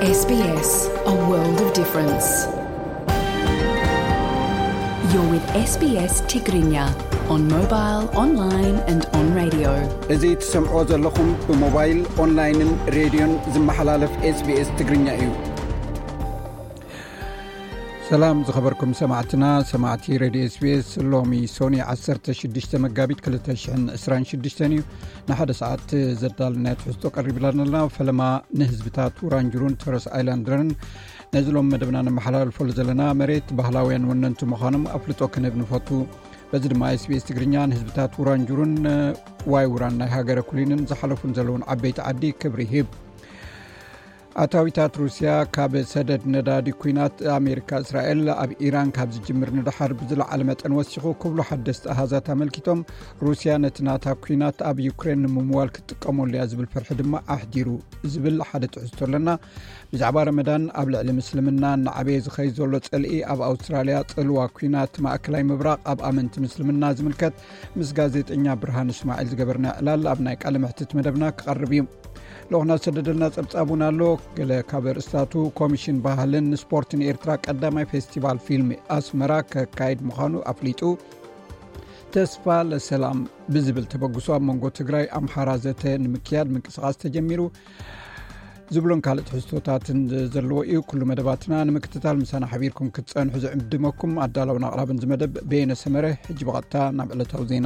SBS, a world of difference. You're with SBS Tigrinya on mobile, online and on radio. እዚህ ትሰምዑ ዘለኹም ብሞባይል ኦንላይንን ሬድዮን ዝመሓላለፍ SBS ትግርኛ እዩ። ሰላም ዝኸበርኩም ሰማዕቲ ሬድዮ SBS ሎሚ ሶኒ 16 መጋቢት 2026 እዩ። ንሓደ ሰዓት ዘዳልናት ሕዝቶ ቀሪብላና ፈለማ ንህዝብታት ውራንጅሩን ቶረስ ኣይላንድን ነዝሎም መደብና ንመሓላለፈሉ ዘለና መሬት ባህላውያን ወነንቱ ምዃኖም ኣፍልጦ ክንብንፈቱ በዚ ድማ SBS ትግርኛ ንህዝብታት ውራንጅሩን ዋይ ውራን ናይ ሃገረ ኩሊንን ዝሓለፉን ዘለውን ዓበይቲ ዓዲ ክብሪ ይህብ። ኣታዊታት ሩስያ ካብ ሰደድ ነዳዲ ኩናት ኣሜሪካ እስራኤል ኣብ ኢራን ካብ ዝጅምር ንድሓር ብዝለዓለ መጠን ወሲኹ ክብሉ ሓደስቲ ኣሃዛት ኣመልኪቶም ሩስያ ነቲ ናታ ኩናት ኣብ ዩክሬን ንምምዋል ክትጥቀመሉ እያ ዝብል ፍርሒ ድማ ኣሕዲሩ ዝብል ሓደ ትሕዝቶ ኣለና። ብዛዕባ ረመዳን ኣብ ልዕሊ ምስልምና ንዓበየ ዝኸይድ ዘሎ ፀልኢ ኣብ ኣውስትራልያ ፅልዋ ኩናት ማእከላይ ምብራቕ ኣብ ኣመንቲ ምስልምና ዝምልከት ምስ ጋዜጠኛ ብርሃን እስማዒል ዝገበርና ዕላል ኣብ ናይ ቃለ መሕትት መደብና ክቐርብ እዩ። ለኹና ሰደደልና ጸብጻቡና ኣሎ ገለ ካብ ርእስታቱ ኮሚሽን ባህልን ስፖርትን ኤርትራ ቀዳማይ ፌስቲቫል ፊልም ኣስመራ ከካይድ ምዃኑ ኣፍሊጡ ተስፋ ለሰላም ብዝብል ተበግሶ ኣብ መንጎ ትግራይ ኣምሓራ ዘተ ንምክያድ ምንቅስቓስ ተጀሚሩ ዝብሎን ካልኦት ሕዝቶታትን ዘለዎ እዩ። ኩሉ መደባትና ንምክትታል ምሳና ሓቢርኩም ክትፀንሑ ዝዕድመኩም ኣዳለውና ኣቕራብን ዝመደብ በየነ ሰመረ ሕጂ በቐጥታ ናብ ዕለታዊ ዜና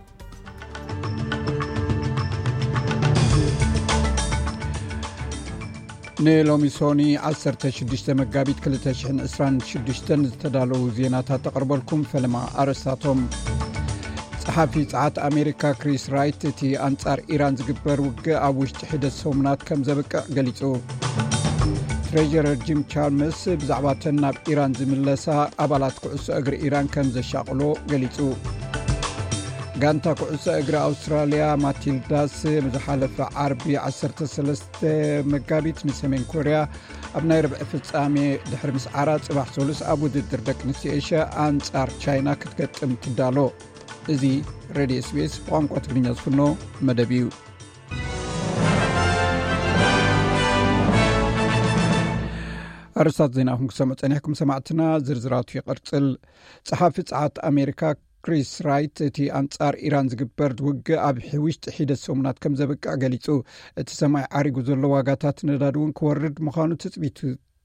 ንሎሚ ሶኒ 16 መጋቢት 2026 ዝተዳለዉ ዜናታት ተቐርበልኩም ፈለማ ኣረስታቶም ጸሓፊ ጸዓት ኣሜሪካ ክሪስ ራይት እቲ ኣንጻር ኢራን ዝግበር ውግእ ኣብ ውሽጢ ሒደት ሰሙናት ከም ዘበቅዕ ገሊጹ። ትሬጀረር ጂም ቻልመስ ብዛዕባ ተን ናብ ኢራን ዝምለሳ ኣባላት ኩዕሶ እግሪ ኢራን ከም ዘሻቕሎ ገሊጹ። ጋንታ ኩዕሶ እግሪ ኣውስትራልያ ማቲልዳስ መዝሓለፈ ዓርቢ 13 መጋቢት ንሰሜን ኮርያ ኣብ ናይ ርብዒ ፍጻሜ ድሕሪ ምስዓራ ጽባሕ ሰሉስ ኣብ ውድድር ደቂ ኣንስትዮ ኤሽያ ኣንጻር ቻይና ክትገጥም ትዳሎ። እዚ ሬድዮ SBS ቋንቋ ትግርኛ ዝፍኖ መደብ እዩ። ኣርስታት ዜናኹም ክሰምዑ ፀኒሕኩም ሰማዕትና ዝርዝራቱ ይቐርፅል። ጸሓፊ ጸዓት ኣሜሪካ ክሪስ ራይት እቲ ኣንጻር ኢራን ዝግበር ውግእ ኣብ ውሽጢ ሒደት ሰሙናት ከም ዘበቅዕ ገሊጹ። እቲ ሰማይ ዓሪጉ ዘሎ ዋጋታት ነዳዲ እውን ክወርድ ምዃኑ ትፅቢት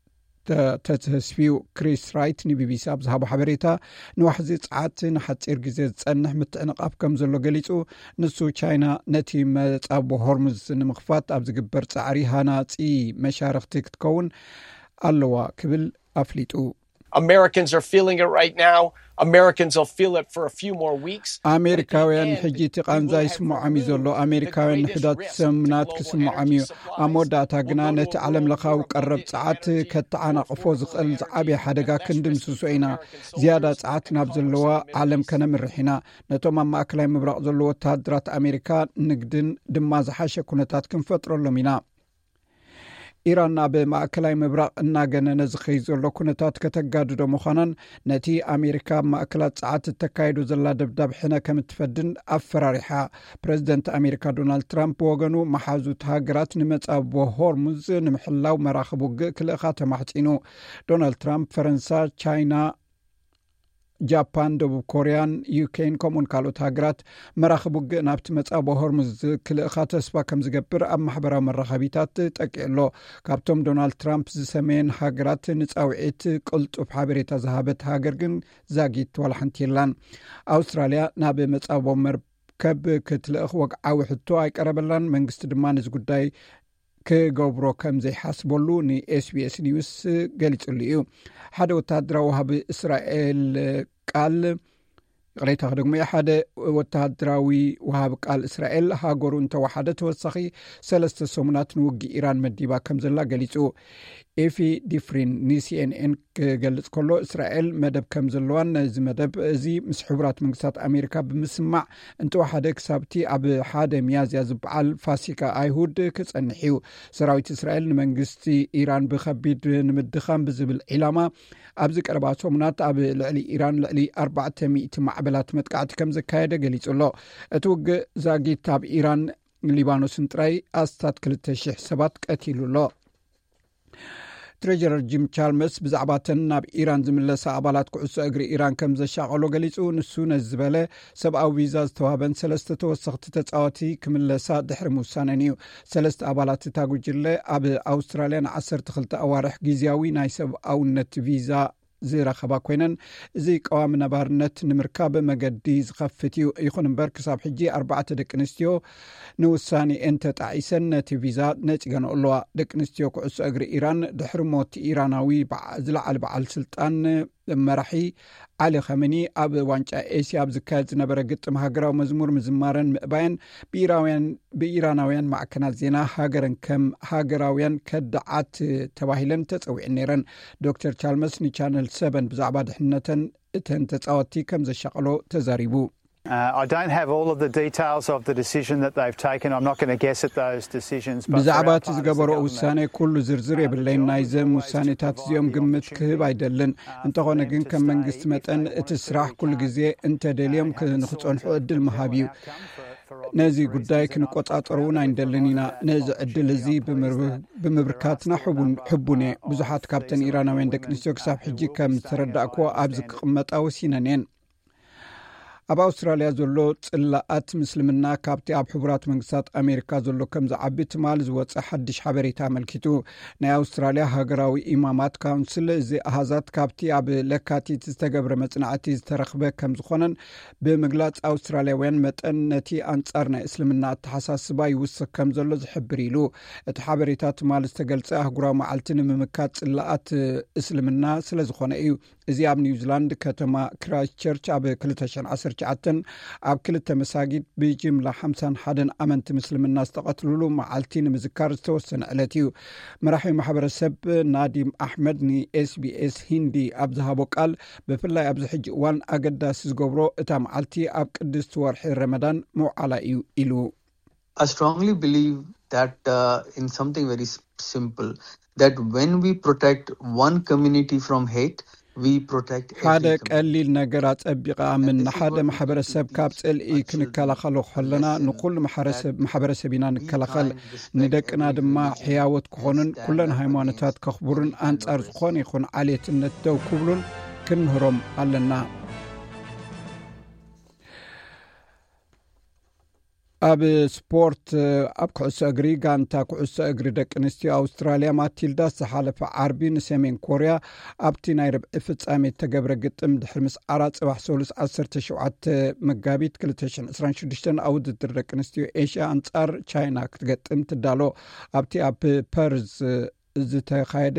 ተተስፊዩ። ክሪስ ራይት ንቢቢሲ ኣብ ዝሃቦ ሓበሬታ ንዋሕዚ ጸዓት ንሓፂር ግዜ ዝጸንሕ ምትዕንቓፍ ከም ዘሎ ገሊጹ። ንሱ ቻይና ነቲ መጻቦ ሆርሙዝ ንምኽፋት ኣብ ዝግበር ጻዕሪ ሃናፂ መሻርክቲ ክትከውን ኣለዋ ክብል ኣፍሊጡ። Americans are feeling it right now. Americans will feel it for a few more weeks. ኣሜሪካውያን ሕጂ እቲ ቃንዛ ይስምዖም እዩ ዘሎ። ኣሜሪካውያን ንሕዳት ሰሙናት ክስምዖም እዩ። ኣብ መወዳእታ ግና ነቲ ዓለም ለኻዊ ቀረብ ጸዓት ከተዓናቕፎ ዝኽእል ዝዓበየ ሓደጋ ክንድምስሶ ኢና። ዝያዳ ጸዓት ናብ ዘለዋ ዓለም ከነምርሕ ኢና። ነቶም ኣብ ማእከላይ ምብራቕ ዘለዎ ወተሃደራት ኣሜሪካ ንግድን ድማ ዝሓሸ ኩነታት ክንፈጥረሎም ኢና። ኢራን ኣብ ማእከላይ ምብራቕ እናገነነ ዝኸይድ ዘሎ ኩነታት ከተጋድዶ ምዃናን ነቲ ኣሜሪካ ማእከላት ጸዓት ተካይዱ ዘላ ደብዳብ ሕነ ከም እትፈድን ኣፈራሪሓ። ፕሬዚደንት ኣሜሪካ ዶናልድ ትራምፕ ወገኑ መሓዙት ሃገራት ንመጻቦ ሆርሙዝ ንምሕላው መራኸቢ ውግእ ክልእኻ ተማሕፂኑ። ዶናልድ ትራምፕ ፈረንሳ፣ ቻይና፣ ጃፓን፣ ደቡብ ኮርያን፣ ዩክሬን ከምኡን ካልኦት ሃገራት መራኸቢ ውግእ ናብቲ መጻቦ ሆርሙዝ ክልእኻ ተስፋ ከም ዝገብር ኣብ ማሕበራዊ መራኸቢታት ጠቂዕሎ። ካብቶም ዶናልድ ትራምፕ ዝሰመየን ሃገራት ንጻውዒት ቅልጡፍ ሓበሬታ ዝሃበት ሃገር ግን ዛጊት ዋላ ሓንቲ የላን። ኣውስትራልያ ናብ መጻቦ መርከብ ክትልእኽ ወግዓዊ ሕቶ ኣይቀረበላን። መንግስቲ ድማ ነዚ ጉዳይ ክገብሮ ከም ዘይሓስበሉ ንኤስቢኤስ ኒውስ ገሊጹሉ እዩ። ሓደ ወተሃደራዊ ወሃቢ እስራኤል ቃል ቅሬታ ደግሞ ሓደ ወተሃደራዊ ወሃቢ ቃል እስራኤል ሃገሩ እንተወሓደ ተወሳኺ 3 ሰሙናት ንውጊ ኢራን መዲባ ከም ዘላ ገሊጹ። ኤፊ ዲፍሪን ንሲኤንኤን ክገልጽ ከሎ እስራኤል መደብ ከም ዘለዋን እዚ መደብ እዚ ምስ ሕቡራት መንግስታት ኣሜሪካ ብምስማዕ እንተወሓደ ክሳብቲ ኣብ 1 ሚያዝያ ዝበዓል ፋሲካ ኣይሁድ ክጸንሕ እዩ። ሰራዊት እስራኤል ንመንግስቲ ኢራን ብከቢድ ንምድኻም ብዝብል ዒላማ ኣብዚ ቀረባ ሰሙናት ኣብ ልዕሊ ኢራን ልዕሊ 400 ማዕበላት መጥቃዕቲ ከም ዘካየደ ገሊጹ ኣሎ። እቲ ውግእ ዛጊት ኣብ ኢራን ሊባኖስን ጥራይ ኣስታት 2000 ሰባት ቀቲሉ ኣሎ። ትሬጀረር ጂም ቻልመስ ብዛዕባተን ናብ ኢራን ዝምለሳ ኣባላት ኩዕሶ እግሪ ኢራን ከም ዘሻቀሎ ገሊጹ ንሱ ነዝበለ ሰብኣዊ ቪዛ ዝተዋሃበን 3 ተወሰኽቲ ተጻዋቲ ክምለሳ ድሕሪ ምውሳነን እዩ 3 ኣባላት እታ ጉጅለ ኣብ ኣውስትራልያ ን12 ኣዋርሕ ጊዜያዊ ናይ ሰብኣውነት ቪዛ ዝረኸባ ኮይነን እዚ ቀዋሚ ነባርነት ንምርካብ መገዲ ዝኸፍት እዩ ይኹን እምበር ክሳብ ሕጂ 4 ደቂ ኣንስትዮ ንውሳኔ ተጣዒሰን ነቲ ቪዛ ነፂገን ኣለዋ ደቂ ኣንስትዮ ኩዕሶ እግሪ ኢራን ድሕሪ ሞት ኢራናዊ ዝለዓለ በዓል ስልጣን መራሒ ዓሊ ኸመኒ ኣብ ዋንጫ ኤስያ ኣብ ዝካየድ ዝነበረ ግጥም ሃገራዊ መዝሙር ምዝማረን ምእባየን ብኢራናውያን ማዕከናት ዜና ሃገረን ከም ሃገራውያን ከዳዓት ተባሂለን ተፀዊዐን ነይረን ዶክተር ቻልመስ ንቻነል 7 ብዛዕባ ድሕነተን እተን ተፃወቲ ከም ዘሻቀሎ ተዛሪቡ I don't have all of the details of the decision that they've taken. I'm not going to guess at those decisions. ብዛዕባት ዝገበሮ ውሳኔ ኩሉ ዝርዝር የብለይን ናይዘም ውሳኔታት እዚኦም ግምት ክህብ አይደለን እንተኾነ ግን ከም መንግስት መጠን እቲ ስራሕ ኩሉ ግዜ እንተደልዮም ንኽጸንሑ ዕድል መሃብ እዩ ነዚ ጉዳይ ክንቆጻጸሩን አይንደልን ኢና ነዚ ዕድል እዚ ብምብርካትና ሕቡኔ ብዙሓት ካብተን ኢራናውያን ደቂ ኣንስትዮ ክሳብ ሕጂ ከም ተረዳእክዎ ኣብ ዝቅመጣ ወሲነን ኣብ ኣውስትራልያ ዘሎ ጽላኣት ምስልምና ካብቲ ኣብ ሕቡራት መንግስታት ኣሜሪካ ዘሎ ከም ዝዓቢ ትማል ዝወፀ ሓድሽ ሓበሬታ ኣመልኪቱ ናይ ኣውስትራልያ ሃገራዊ ኢማማት ካውንስል እዚ ኣሃዛት ካብቲ ኣብ ለካቲት ዝተገብረ መጽናዕቲ ዝተረኽበ ከም ዝኾነን ብምግላጽ ኣውስትራልያውያን መጠን ነቲ ኣንጻር ናይ እስልምና ኣተሓሳስባ ይውስኽ ከም ዘሎ ዝሕብር ኢሉ እቲ ሓበሬታ ትማል ዝተገልጸ ኣህጉራዊ መዓልቲ ንምምካት ጽላኣት እስልምና ስለ ዝኾነ እዩ እዚ ኣብ ኒውዚላንድ ከተማ ክራይስትቸርች ኣብ 2019 ኣብ ክልተ መሳጊድ ብጅምላ 51 ኣመንቲ ምስልምና ዝተቐትሉሉ መዓልቲ ንምዝካር ዝተወሰነ ዕለት እዩ መራሒ ማሕበረሰብ ናዲም ኣሕመድ ንኤስቢኤስ ሂንዲ ኣብ ዝሃቦ ቃል ብፍላይ ኣብዚ ሕጂ እዋን ኣገዳሲ ዝገብሮ እታ መዓልቲ ኣብ ቅድስቲ ወርሒ ረመዳን መውዓላ እዩ ኢሉ I strongly believe that in something very simple that when we protect one community from hate ሓደ ቀሊል ነገር ኣጸቢቓ ምን ሓደ ማሕበረሰብ ካብ ጽልኢ ክንከላኸሎ ከለና ንኩሉ ማሕበረሰብ ኢና ንከላኸል ንደቅና ድማ ሕያወት ክኾኑን ኩለን ሃይማኖታት ከኽቡርን ኣንጻር ዝኾነ ይኹን ዓልየትነት ደው ክብሉን ክንህሮም ኣለና ኣብ ስፖርት ኣብ ኩዕሶ እግሪ ጋንታ ኩዕሶ እግሪ ደቂ ኣንስትዮ ኣውስትራልያ ማቲልዳስ ዝሓለፈ ዓርቢ ንሰሜን ኮርያ ኣብቲ ናይ ርብዒ ፍጻሜ ተገብረ ግጥም ድሕሪ ምስ ዓራት ጽባሕ 17 መጋቢት 2026 ኣብ ውድድር ደቂ ኣንስትዮ ኤሽያ ኣንጻር ቻይና ክትገጥም ትዳሎ ኣብቲ ኣብ ፐርዝ ዝተኻየደ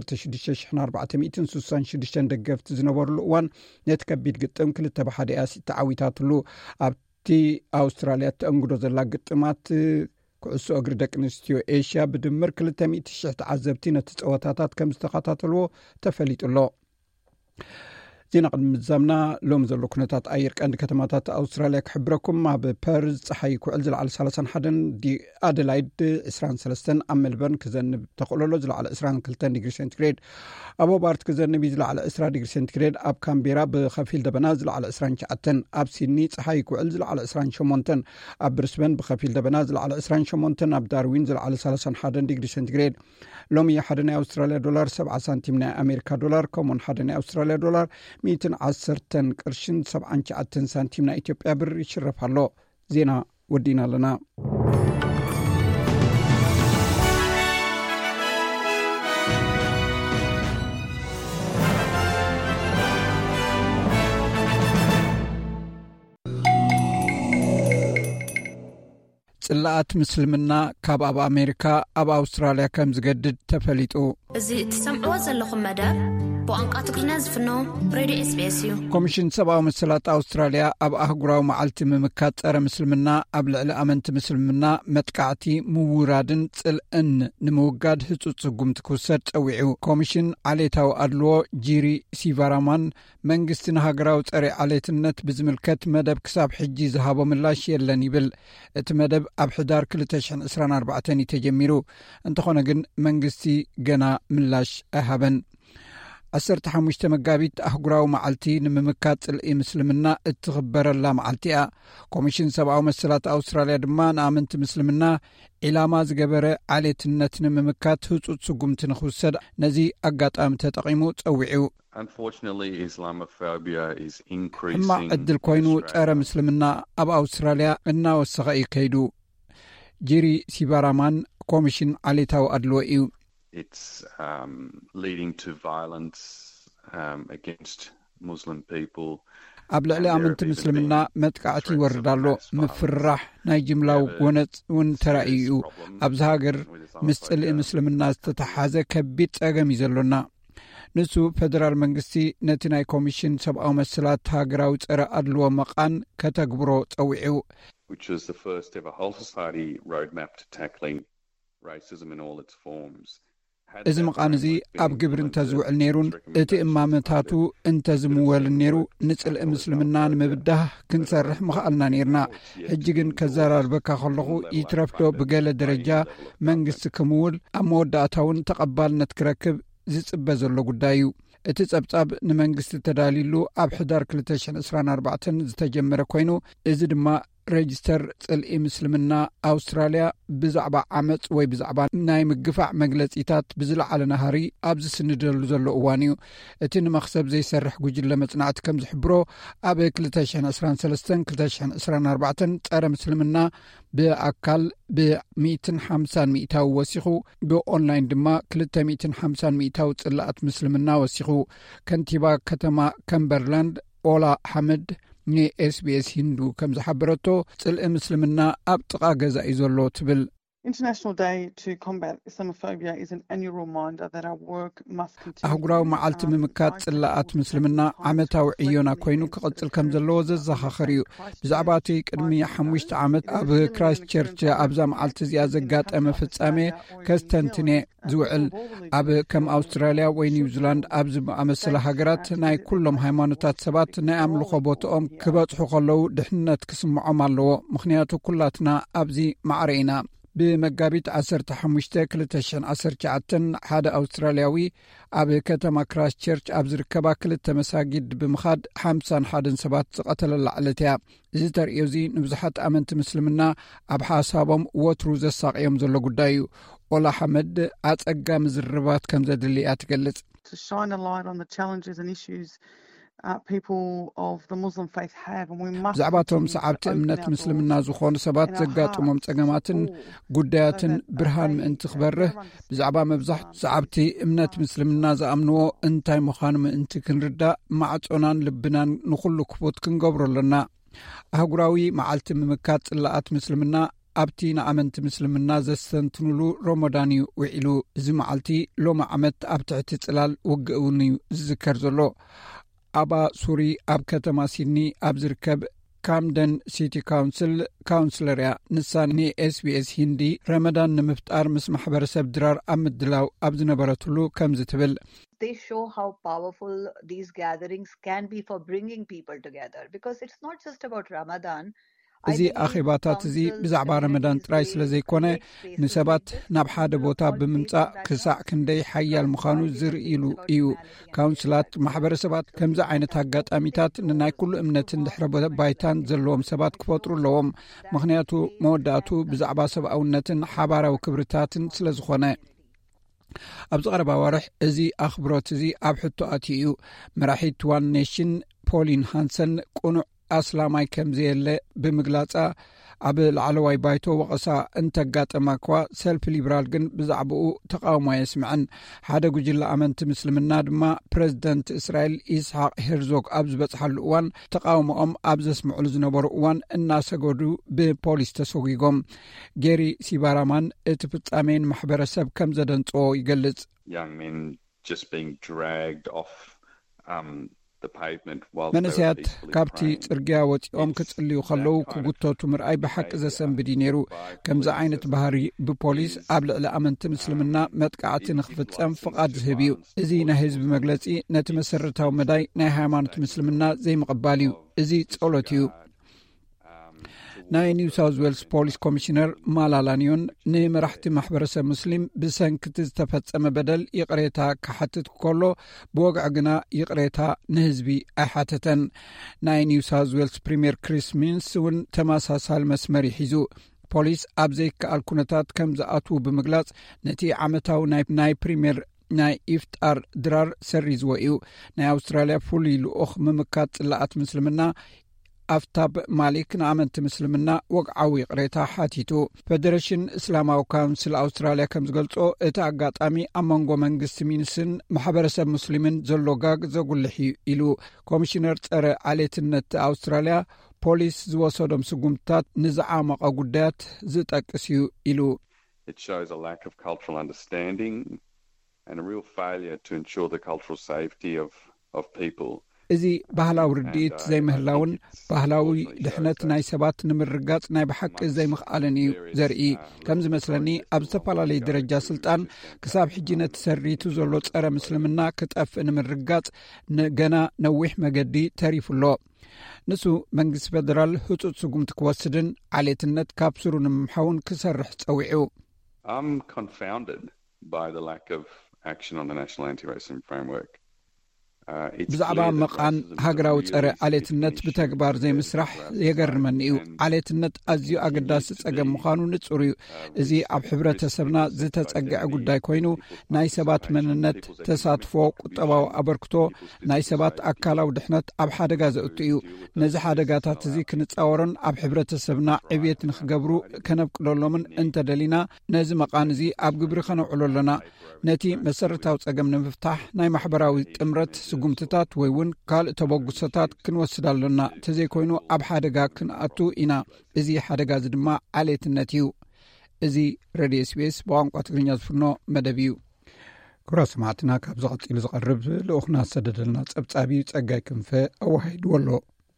16466 ደገፍቲ ዝነበሩሉ እዋን ነቲ ከቢድ ግጥም 2-1 ተዓዊታትሉ ኣብቲ ኣውስትራልያ ተእንግዶ ዘላ ግጥማት ኩዕሶ እግሪ ደቂ ኣንስትዮ ኤሽያ ብድምር 200,000 ተዓዘብቲ ነቲ ፀወታታት ከም ዝተኸታተልዎ ተፈሊጡሎ ዜና ቅድሚ ምዛምና ሎም ዘሎ ኩነታት ኣየር ቀንዲ ከተማታት ኣውስትራልያ ክሕብረኩም ኣብ ፐርዝ ፀሓይ ኩዕል ዝለዓለ 31 ኣደላይድ 23 ኣብ ሜልበርን ክዘንብ ተኽእለሎ ዝለዓለ 22 ዲግሪ ሴንቲግሬድ ኣብ ሆባርት ክዘንብ ዝለዓለ 20 ዲግሪ ሴንቲግሬድ ኣብ ካምቤራ ብኸፊል ደበና ዝለዓለ 29 ኣብ ሲድኒ ፀሓይ ኩዕል ዝለዓለ 28 ኣብ ብሪስበን ብኸፊል ደበና ዝለዓለ 28 ኣብ ዳርዊን ዝለዓለ 31 ዲግሪ ሴንቲግሬድ ሎሚ ሓደ ናይ ኣውስትራልያ ዶላር 70 ሳንቲም ናይ ኣሜሪካ ዶላር ከምኡን ሓደ ናይ ኣውስትራልያ ዶላር 110 ቅርሽን 79 ሳንቲም ናይ ኢትዮጵያ ብር ይሽረፍ ኣሎ ዜና ወዲና ኣለና ጽላኣት ምስልምና ካብ ኣብ ኣሜሪካ ኣብ ኣውስትራልያ ከም ዝገድድ ተፈሊጡ እዚ እትሰምዕዎ ዘለኹም መደብ ብቋንቋ ትግርኛ ዝፍኖ ሬድዮ ኤስቢኤስ እዩ ኮሚሽን ሰብኣዊ መሰላት ኣውስትራልያ ኣብ ኣህጉራዊ መዓልቲ ምምካት ጸረ ምስልምና ኣብ ልዕሊ ኣመንቲ ምስልምና መጥቃዕቲ ምውራድን ጽልእን ንምውጋድ ህጹጽ ህጉምቲ ክውሰድ ጸዊዑ ኮሚሽን ዓሌታዊ ኣድልዎ ጂሪ ሲቫራማን መንግስቲ ንሃገራዊ ጸረ ዓሌትነት ብዝምልከት መደብ ክሳብ ሕጂ ዝሃቦ ምላሽ የለን ይብል እቲ መደብ ኣብ ሕዳር 2024 ተጀሚሩ እንተኾነ ግን መንግስቲ ገና ምላሽ ኣይሃበን 15 መጋቢት ኣህጉራዊ መዓልቲ ንምምካት ጽልኢ ምስልምና እትኽበረላ መዓልቲያ ኮሚሽን ሰብኣዊ መሰላት ኣውስትራልያ ድማ ንኣመንቲ ምስልምና ኢላማ ዝገበረ ዓሌትነት ንምምካት ህጹጽ ስጉምቲ ንኽውሰድ ነዚ ኣጋጣሚ ተጠቒሙ ጸዊዑ Unfortunately, Islamophobia is increasing. እማ ዕድል ኮይኑ ጸረ ምስልምና ኣብ ኣውስትራልያ እናወሰኸ እዩ ከይዱ ጄሪ ሲባራማን ኮሚሽን ዓሌታዊ ኣድልዎ እዩ It's leading to violence against Muslim people. ኣብ ልዕሊ ኣመንቲ ምስልምና መጥቃዕቲ ይወርዳሎ ምፍራሕ ናይ ጅምላው ጎነጽ እውን ተራእዩ ኣብዚ ሃገር ምስ ጽልኢ ምስልምና ዝተተሓዘ ከቢድ ጸገም እዩ ዘሎና ንሱ ፌደራል መንግስቲ ነቲ ናይ ኮሚሽን ሰብኣዊ መሰላት ሃገራዊ ጸረ ኣድልዎ መቃን ከተግብሮ ጸዊዑ which is the first ever whole society roadmap to tackling racism in all its forms. እዚ መቃን እዚ ኣብ ግብሪ እንተዝውዕል ነይሩን እቲ እማመታቱ እንተዝምወልን ነይሩ ንጽልኢ ምስልምና ንምብዳህ ክንሰርሕ ምኽኣልና ነርና ሕጂ ግን ከዘራርበካ ከለኹ ይትረፍዶ ብገለ ደረጃ መንግስቲ ክምውል ኣብ መወዳእታውን ተቐባልነት ክረክብ ዝጽበ ዘሎ ጉዳይ እዩ እቲ ጸብጻብ ንመንግስቲ ተዳሊሉ ኣብ ሕዳር 2024 ዝተጀመረ ኮይኑ እዚ ድማ ሬጅስተር ጽልኢ ምስልምና ኣውስትራልያ ብዛዕባ ዓመጽ ወይ ብዛዕባ ናይ ምግፋዕ መግለጺታት ብዝለዓለ ናሃሪ ኣብዚ ስንደሉ ዘሎ እዋን እዩ እቲ ንመኽሰብ ዘይሰርሕ ጉጅለ መጽናዕቲ ከም ዝሕብሮ ኣብ 2023-2024 ጸረ ምስልምና ብኣካል ብ150 ሚእታዊ ወሲኹ ብኦንላይን ድማ 250 ሚእታዊ ጽላኣት ምስልምና ወሲኹ ከንቲባ ከተማ ከምበርላንድ ኦላ ሐመድ SBS Hindu ከም ዝሓበረቶ ጽልኢ ምስልምና ኣብ ጥቓ ገዛ እዩ ዘሎ ትብል International Day to Combat Islamophobia is an annual reminder that our work must continue. ኣህጉራዊ መዓልቲ ምምካት ጽላኣት ምስልምና ዓመታዊ ዕዮና ኮይኑ ክቕጽል ከም ዘለዎ ዘዘኻኽር እዩ ብዛዕባ እቲ ቅድሚ 5 ዓመት ኣብ ክራይስት ቸርች ኣብዛ መዓልቲ እዚኣ ዘጋጠመ ፍጻሜ ከስተንትኔ ዝውዕል ኣብ ከም ኣውስትራልያ ወይ ኒውዚላንድ ኣብ ዝኣመሰለ ሃገራት ናይ ኩሎም ሃይማኖታት ሰባት ናይ ኣምልኾ ቦታኦም ክበጽሑ ከለዉ ድሕንነት ክስምዖም ኣለዎ ምኽንያቱ ኩላትና ኣብዚ ማዕረ ኢና ብመጋቢት 15-2019 ሓደ ኣውስትራልያዊ ኣብ ከተማ ክራይስት ቸርች ኣብ ዝርከባ ክልተ መሳጊድ ብምኻድ 51 ሰባት ዝቐተለላ ዕለት እያ እዚ ተርእዮ እዚ ንብዙሓት ኣመንቲ ምስልምና ኣብ ሓሳቦም ወትሩ ዘሳቅዮም ዘሎ ጉዳይ እዩ ኦላ ሐመድ ኣጸጋሚ ዝርባት ከም ዘድልያ ትገልጽ To shine a light on the challenges and issues people of the Muslim faith have and we must ዛዕባቶም ሰዓብቲ እምነት ምስልምና ዝኾኑ ሰባት ዘጋጥሞም ጸገማትን ጉዳያትን ብርሃን ምእንቲ ክበርህ ብዛዕባ መብዛሕትኡ ሰዓብቲ እምነት ምስልምና ዝኣምንዎ እንታይ ምዃኑ ምእንቲ ክንርዳእ ማዕጾናን ልብናን ንኹሉ ክፉት ክንገብሮ ኣለና ኣህጉራዊ መዓልቲ ምምካት ጽላኣት ምስልምና ኣብቲ ንኣመንቲ ምስልምና ዘስተንትንሉ ሮሞዳን እዩ ውዒሉ እዚ መዓልቲ ሎሚ ዓመት ኣብ ትሕቲ ጽላል ውግእ እውን እዩ ዝዝከር ዘሎ ኣባ ሱሪ ኣብ ከተማ ሲድኒ ኣብ ዝርከብ ካምደን ሲቲ ካውንስል ካውንስለርያ ንሳኒ SBS ሂንዲ ረመዳን ንምፍጣር ምስ ማሕበረሰብ ድራር ኣብ ምድላው ኣብ ዝነበረትሉ ከም ዝትብል They show how powerful these gatherings can be for bringing people together because it's not just about Ramadan እዚ ኣኺባታት እዚ ብዛዕባ ረመዳን ጥራይ ስለ ዘይኮነ ንሰባት ናብ ሓደ ቦታ ብምምጻእ ክሳዕ ክንደይ ሓያል ምዃኑ ዝርኢሉ እዩ ካውንስላት ማሕበረሰባት ከምዚ ዓይነት ኣጋጣሚታት ንናይ ኩሉ እምነትን ድሕረ ባይታን ዘለዎም ሰባት ክፈጥሩ ኣለዎም ምኽንያቱ መወዳእቱ ብዛዕባ ሰብኣውነትን ሓባራዊ ክብርታትን ስለ ዝኾነ ኣብዚ ቀረባ ወርሕ እዚ ኣኽብሮት እዚ ኣብ ሕቶኣት እዩ መራሒት ዋን ኔሽን ፖሊን ሃንሰን ቁኑዕ ኣስላማይ ከም ዘየለ ብምግላጻ ኣብ ላዕለዋይ ባይቶ ወቐሳ እንተጋጠማ እኳ ሰልፊ ሊበራል ግን ብዛዕባኡ ተቃውሞ የስምዐን ሓደ ጉጅለ ኣመንቲ ምስልምና ድማ ፕሬዚደንት እስራኤል ኢስሓቅ ሄርዞግ ኣብ ዝበጽሓሉ እዋን ተቃውሞኦም ኣብ ዘስምዑሉ ዝነበሩ እዋን እናሰገዱ ብፖሊስ ተሰጊጎም ጌሪ ሲባራማን እቲ ፍጻሜን ማሕበረሰብ ከም ዘደንጽዎ ይገልጽ Young men just being dragged off መንእሰያት ካብቲ ጽርግያ ወፂኦም ክጽልዩ ከለዉ ክጉተቱ ምርኣይ ብሓቂ ዘሰንብድ ነይሩ ከምዚ ዓይነት ባህሪ ብፖሊስ ኣብ ልዕሊ ኣመንቲ ምስልምና መጥቃዕቲ ንኽፍጸም ፍቓድ ዝህብ እዩ እዚ ናይ ህዝቢ መግለጺ ነቲ መሰረታዊ መዳይ ናይ ሃይማኖት ምስልምና ዘይምቕባል እዩ እዚ ጸሎት እዩ ናይ ኒው ሳውዝ ዌልስ ፖሊስ ኮሚሽነር ማላላኒዮን ንመራሕቲ ማሕበረሰብ ሙስሊም ብሰንክቲ ዝተፈጸመ በደል ይቕሬታ ክሓትት ከሎ ብወግዕ ግና ይቕሬታ ንህዝቢ ኣይሓተተን። ናይ ኒው ሳውዝ ዌልስ ፕሪምየር ክሪስ ሚንስ እውን ተመሳሳሊ መስመር ይሒዙ። ፖሊስ ኣብ ዘይከኣል ኩነታት ከም ዝኣትዉ ብምግላጽ ነቲ ዓመታዊ ናይ ፕሪምየር ናይ ኢፍጣር ድራር ሰሪዝዎ እዩ። ናይ ኣውስትራልያ ፍሉይ ልኡኽ ምምካት ጽላኣት ምስልምና ኣፍታብ ማሊክ ንኣመንቲ ምስልምና ወግዓዊ ቅሬታ ሓቲቱ። ፌደሬሽን እስላማዊ ካውንስል ኣውስትራልያ ከም ዝገልጾ እቲ ኣጋጣሚ ኣብ መንጎ መንግስቲ ሚንስን ማሕበረሰብ ሙስሊምን ዘሎ ጋግ ዘጉልሕ ኢሉ ኮሚሽነር ጸረ ዓሌትነት ኣውስትራልያ ፖሊስ ዝወሰዶም ስጉምትታት ንዝዓመቐ ጉዳያት ዝጠቅስ እዩ ኢሉ It shows a lack of cultural understanding and a real failure to ensure the cultural safety of people. እዚ ባህላዊ ርድኢት ዘይምህላውን ባህላዊ ድሕነት ናይ ሰባት ንምርጋጽ ናይ ብሓቂ ዘይምኽኣልን እዩ ዘርኢ። ከም ዝመስለኒ ኣብ ዝተፈላለዩ ደረጃ ስልጣን ክሳብ ሕጂ ነቲ ሰሪቱ ዘሎ ጸረ ምስልምና ክጠፍእ ንምርጋጽ ገና ነዊሕ መገዲ ተሪፉሎ። ንሱ መንግስቲ ፌደራል ህፁፅ ስጉምቲ ክወስድን ዓሌትነት ካብ ስሩ ንምምሓውን ክሰርሕ ጸዊዑ። I'm confounded by the lack of action on the National Anti-Racism Framework. ብዛዕባ መቃን ሃገራዊ ጸረ ዓሌትነት ብተግባር ዘይምስራሕ የገርመኒ እዩ። ዓሌትነት ኣዝዩ ኣገዳሲ ጸገም ምዃኑ ንጹር እዩ። እዚ ኣብ ሕብረተሰብና ዝተጸግዐ ጉዳይ ኮይኑ ናይ ሰባት መንነት፣ ተሳትፎ፣ ቁጠባዊ ኣበርክቶ፣ ናይ ሰባት ኣካላዊ ድሕነት ኣብ ሓደጋ ዘእቱ እዩ። ነዚ ሓደጋታት እዚ ክንጻወሮን ኣብ ሕብረተሰብና ዕብየት ንኽገብሩ ከነብቅለሎምን እንተደሊና ነዚ መቃን እዚ ኣብ ግብሪ ከነውዕሎ ኣለና። ነቲ መሰረታዊ ጸገም ንምፍታሕ ናይ ማሕበራዊ ጥምረት ስጉምትታት ወይ እውን ካልእ ተበግሶታት ክንወስድ ኣለና። ተዘይኮይኑ ኣብ ሓደጋ ክንኣቱ ኢና። እዚ ሓደጋ እዚ ድማ ዓሌትነት እዩ። እዚ ሬድዮ ኤስቢኤስ ብቋንቋ ትግርኛ ዝፍኖ መደብ እዩ። ክቡራት ሰማዕትና ካብ ዝቐፂሉ ዝቐርብ ልኡኽና ሰደደልና ጸብጻቢ ጸጋይ ክንፈ ኣዋሂድዎ ኣሎ።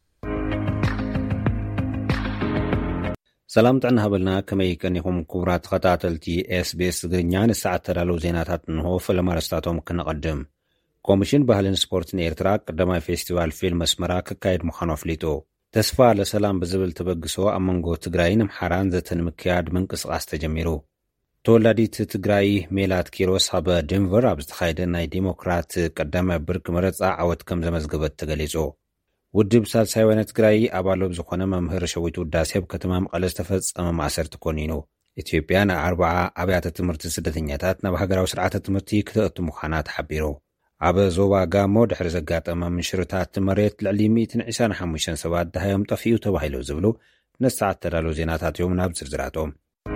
ሰላም ጥዕና ሃበልና ከመይ ቀኒኹም ክቡራት ተኸታተልቲ ኤስቢኤስ ትግርኛ ንሰዓት ተዳለዉ ዜናታት እንሆ ፈለማርስታቶም ክንቐድም። ኮሚሽን ባህልን ስፖርትን ኤርትራ ቀዳማይ ፌስቲቫል ፊልም መስመራ ክካየድ ምዃኑ ኣፍሊጡ። ተስፋ ለሰላም ብዝብል ተበግሶ ኣብ መንጎ ትግራይን ኣምሓራን ዘተ ንምክያድ ምንቅስቓስ ተጀሚሩ። ተወላዲት ትግራይ ሜላት ኪሮስ ኣብ ዴንቨር ኣብ ዝተኻየደ ናይ ዲሞክራት ቀዳማይ ብርኪ መረፃ ዓወት ከም ዘመዝገበት ተገሊጹ። ውድብ ሳልሳይ ወይነ ትግራይ ኣባሎ ዝኾነ መምህር ሸዊት ውዳሴ ኣብ ከተማ መቐለ ዝተፈጸመ ማእሰርቲ ኮኒኑ ኢትዮጵያ ናብ 40 ኣብያተ ትምህርቲ ስደተኛታት ናብ ሃገራዊ ስርዓተ ትምህርቲ ክትእቱ ምዃና ተሓቢሩ። ኣብ ዞባ ጋሞ ድሕሪ ዘጋጠመ ምንሽርታት መሬት ልዕሊ 125 ሰባት ደሃዮም ጠፊኡ ተባሂሉ ዝብሉ ነሰዓት ተዳለዉ ዜናታት እዮም። ናብ ዝርዝራቶም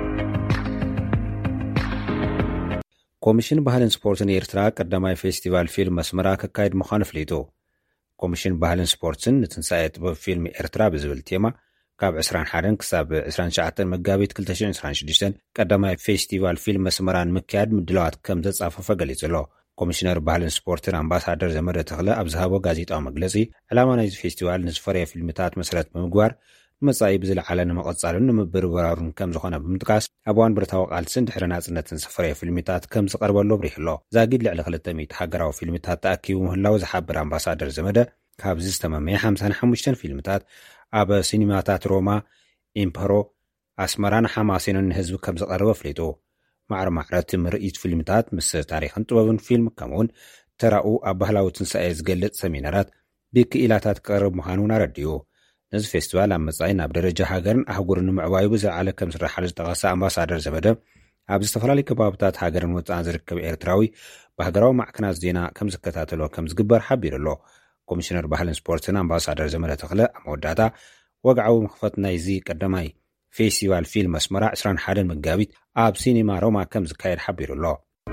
ኮሚሽን ባህልን ስፖርትን ኤርትራ ቀዳማይ ፌስቲቫል ፊልም መስመራ ክካየድ ምዃኑ ኣፍሊጡ። ኮሚሽን ባህልን ስፖርትን ንትንሳኤ ጥበብ ፊልም ኤርትራ ብዝብል ቴማ ካብ 21 ክሳብ 29 መጋቢት 2026 ቀዳማይ ፌስቲቫል ፊልም መስመራን ምክያድ ምድላዋት ከም ዘጻፈፈ ገሊጹ ኣሎ። ኮሚሽነር ባህልን ስፖርትን ኣምባሳደር ዘመረ ተኽለ ኣብ ዝሃቦ ጋዜጣዊ መግለጺ ዕላማ ናይዚ ፌስቲቫል ንዝፈረየ ፊልምታት መሰረት ብምግባር ንመጻኢ ብዝለዓለ ንምቕጻልን ንምብርባሩን ከም ዝኾነ ብምጥቃስ ኣብ እዋን ብረታዊ ቃልስን ድሕሪ ናጽነትን ዝፈረየ ፊልምታት ከም ዝቐርበሉ ኣብሪህሎ። ዛጊድ ልዕሊ 200 ሃገራዊ ፊልምታት ተኣኪቡ ምህላው ዝሓብር ኣምባሳደር ዘመደ ካብዚ ዝተመመየ 55 ፊልምታት ኣብ ሲኒማታት ሮማ፣ ኢምፐሮ፣ ኣስመራን ሓማሴንን ንህዝቢ ከም ዝቐርበ ኣፍሊጡ። ማዕረ ማዕረት ምርኢት ፊልምታት ምስ ታሪኽን ጥበብን ፊልም ከምኡውን ተራኡ ኣብ ባህላዊ ትንሳኤ ዝገልጽ ሰሚናራት ብክኢላታት ክቐርብ ምዃኑን ኣረዲዩ። ነዚ ፌስቲቫል ኣብ መጻኢ ናብ ደረጃ ሃገርን ኣህጉርን ንምዕባዩ ብዝለዓለ ከም ዝረሓሉ ዝጠቐሰ ኣምባሳደር ዘመደ ኣብ ዝተፈላለዩ ከባብታት ሃገርን ወፃእን ዝርከብ ኤርትራዊ ብሃገራዊ ማዕከናት ዜና ከም ዝከታተሎ ከም ዝግበር ሓቢሩ ኣሎ። ኮሚሽነር ባህልን ስፖርትን ኣምባሳደር ዘመረ ተኽለ ኣብ መወዳእታ ወግዓዊ ምኽፈት ናይዚ ቀዳማይ ፌስቲቫል ፊልም መስመራ 21 መጋቢት ኣብ ሲኒማ ሮማ ከም ዝካየድ ሓቢሩ ኣሎ።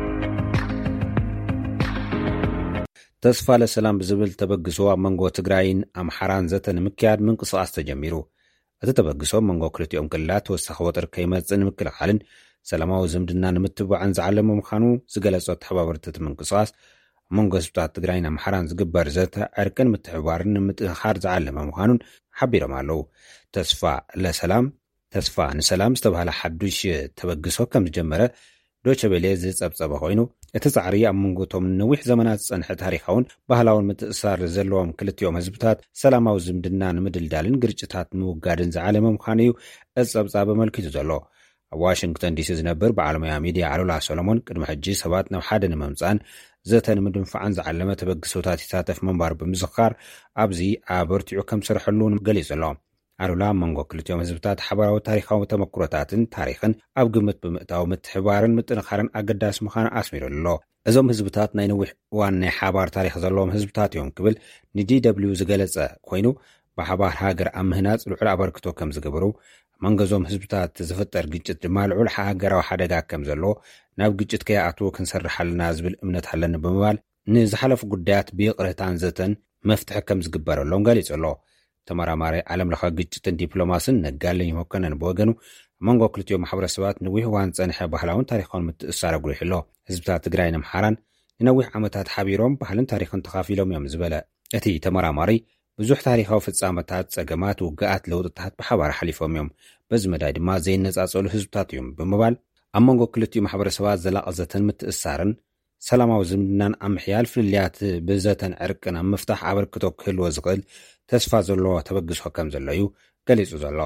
ተስፋ ለሰላም ብዝብል ተበግሶ ኣብ መንጎ ትግራይን ኣምሓራን ዘተ ንምክያድ ምንቅስቓስ ተጀሚሩ። እቲ ተበግሶ መንጎ ክልቲኦም ክልላት ተወሳኺ ወጥሪ ከይመጽእ ንምክልኻልን ሰላማዊ ዝምድና ንምትባዕን ዝዓለመ ምዃኑ ዝገለጸ ተሓባበርቲ ምንቅስቓስ ኣብ መንጎ ህዝብታት ትግራይን ኣምሓራን ዝግበር ዘተ ዕርቅን ምትሕብባርን ንምጥንኻር ዝዓለመ ምዃኑን ሓቢሮም ኣለዉ። ተስፋ ንሰላም ዝተባሃለ ሓዱሽ ተበግሶ ከም ዝጀመረ ዶቸቤሌ ዝጸብጸበ ኮይኑ እቲ ጻዕሪ ኣብ መንጎቶም ነዊሕ ዘመናት ጸንሐ ታሪኻውን ባህላውን ምትእስሳር ዘለዎም ክልቲኦም ህዝብታት ሰላማዊ ዝምድና ንምድልዳልን ግርጭታት ምውጋድን ዝዓለመ ምዃኑ እዩ እጸብጻበ መልኪቱ ዘሎ። ኣብ ዋሽንግተን ዲሲ ዝነብር በዓለማያ ሚድያ ኣሉላ ሰሎሞን ቅድሚ ሕጂ ሰባት ናብ ሓደ ንምምጻን ዘተ ንምድንፋዕን ዝዓለመ ተበግሶታት ይሳተፍ ምንባር ብምዝኻር ኣብዚ ኣበርቲዑ ከም ዝሰርሐሉ ገሊጹ ኣሎ። ኣሉላ መንጎ ክልቲኦም ህዝብታት ሓበራዊ ታሪኻዊ ተመክሮታትን ታሪኽን ኣብ ግምት ብምእታው ምትሕባርን ምጥንኻርን ኣገዳሲ ምዃኑ ኣስሚሩሉ ኣሎ። እዞም ህዝብታት ናይ ነዊሕ እዋን ናይ ሓባር ታሪኽ ዘለዎም ህዝብታት እዮም ክብል ንዲደብልዩ ዝገለጸ ኮይኑ ብሓባር ሃገር ኣብ ምህናጽ ልዑል ኣበርክቶ ከም ዝገበሩ መንገዞም ህዝብታት ዝፍጠር ግጭት ድማ ልዑል ሃገራዊ ሓደጋ ከም ዘሎ ናብ ግጭት ከይኣትዎ ክንሰርሕ ኣለና ዝብል እምነት ኣለኒ ብምባል ንዝሓለፉ ጉዳያት ብይቕርታን ዘተን መፍትሒ ከም ዝግበረሎም ገሊጹ ኣሎ። ተመራማሪ ዓለም ለኸ ግጭትን ዲፕሎማስን ነጋልን ይመከነን ብወገኑ መንጎ ክልቲኦም ማሕበረሰባት ነዊሕ እዋን ጸንሐ ባህላውን ታሪኻውን ምትእስሳር ኣጉሊሑ ኣሎ። ህዝብታት ትግራይን ኣምሓራን ንነዊሕ ዓመታት ሓቢሮም ባህልን ታሪኽን ተኻፊሎም እዮም ዝበለ እቲ ተመራማሪ ብዙሕ ታሪኻዊ ፍጻመታት፣ ጸገማት፣ ውግኣት፣ ለውጥታት ብሓባር ሓሊፎም እዮም። በዚ መዳይ ድማ ዘይነጻጸሉ ህዝብታት እዮም ብምባል ኣብ መንጎ ክልቲኡ ማሕበረሰባት ዘላቒ ዘተን ምትእስሳርን ሰላማዊ ዝምድናን ኣምሕያል ፍልልያት ብዘተን ዕርቅን ኣብ ምፍታሕ ኣበርክቶ ክህልዎ ዝኽእል ተስፋ ዘለዎ ተበግሶ ከም ዘሎ እዩ ገሊጹ ዘሎ።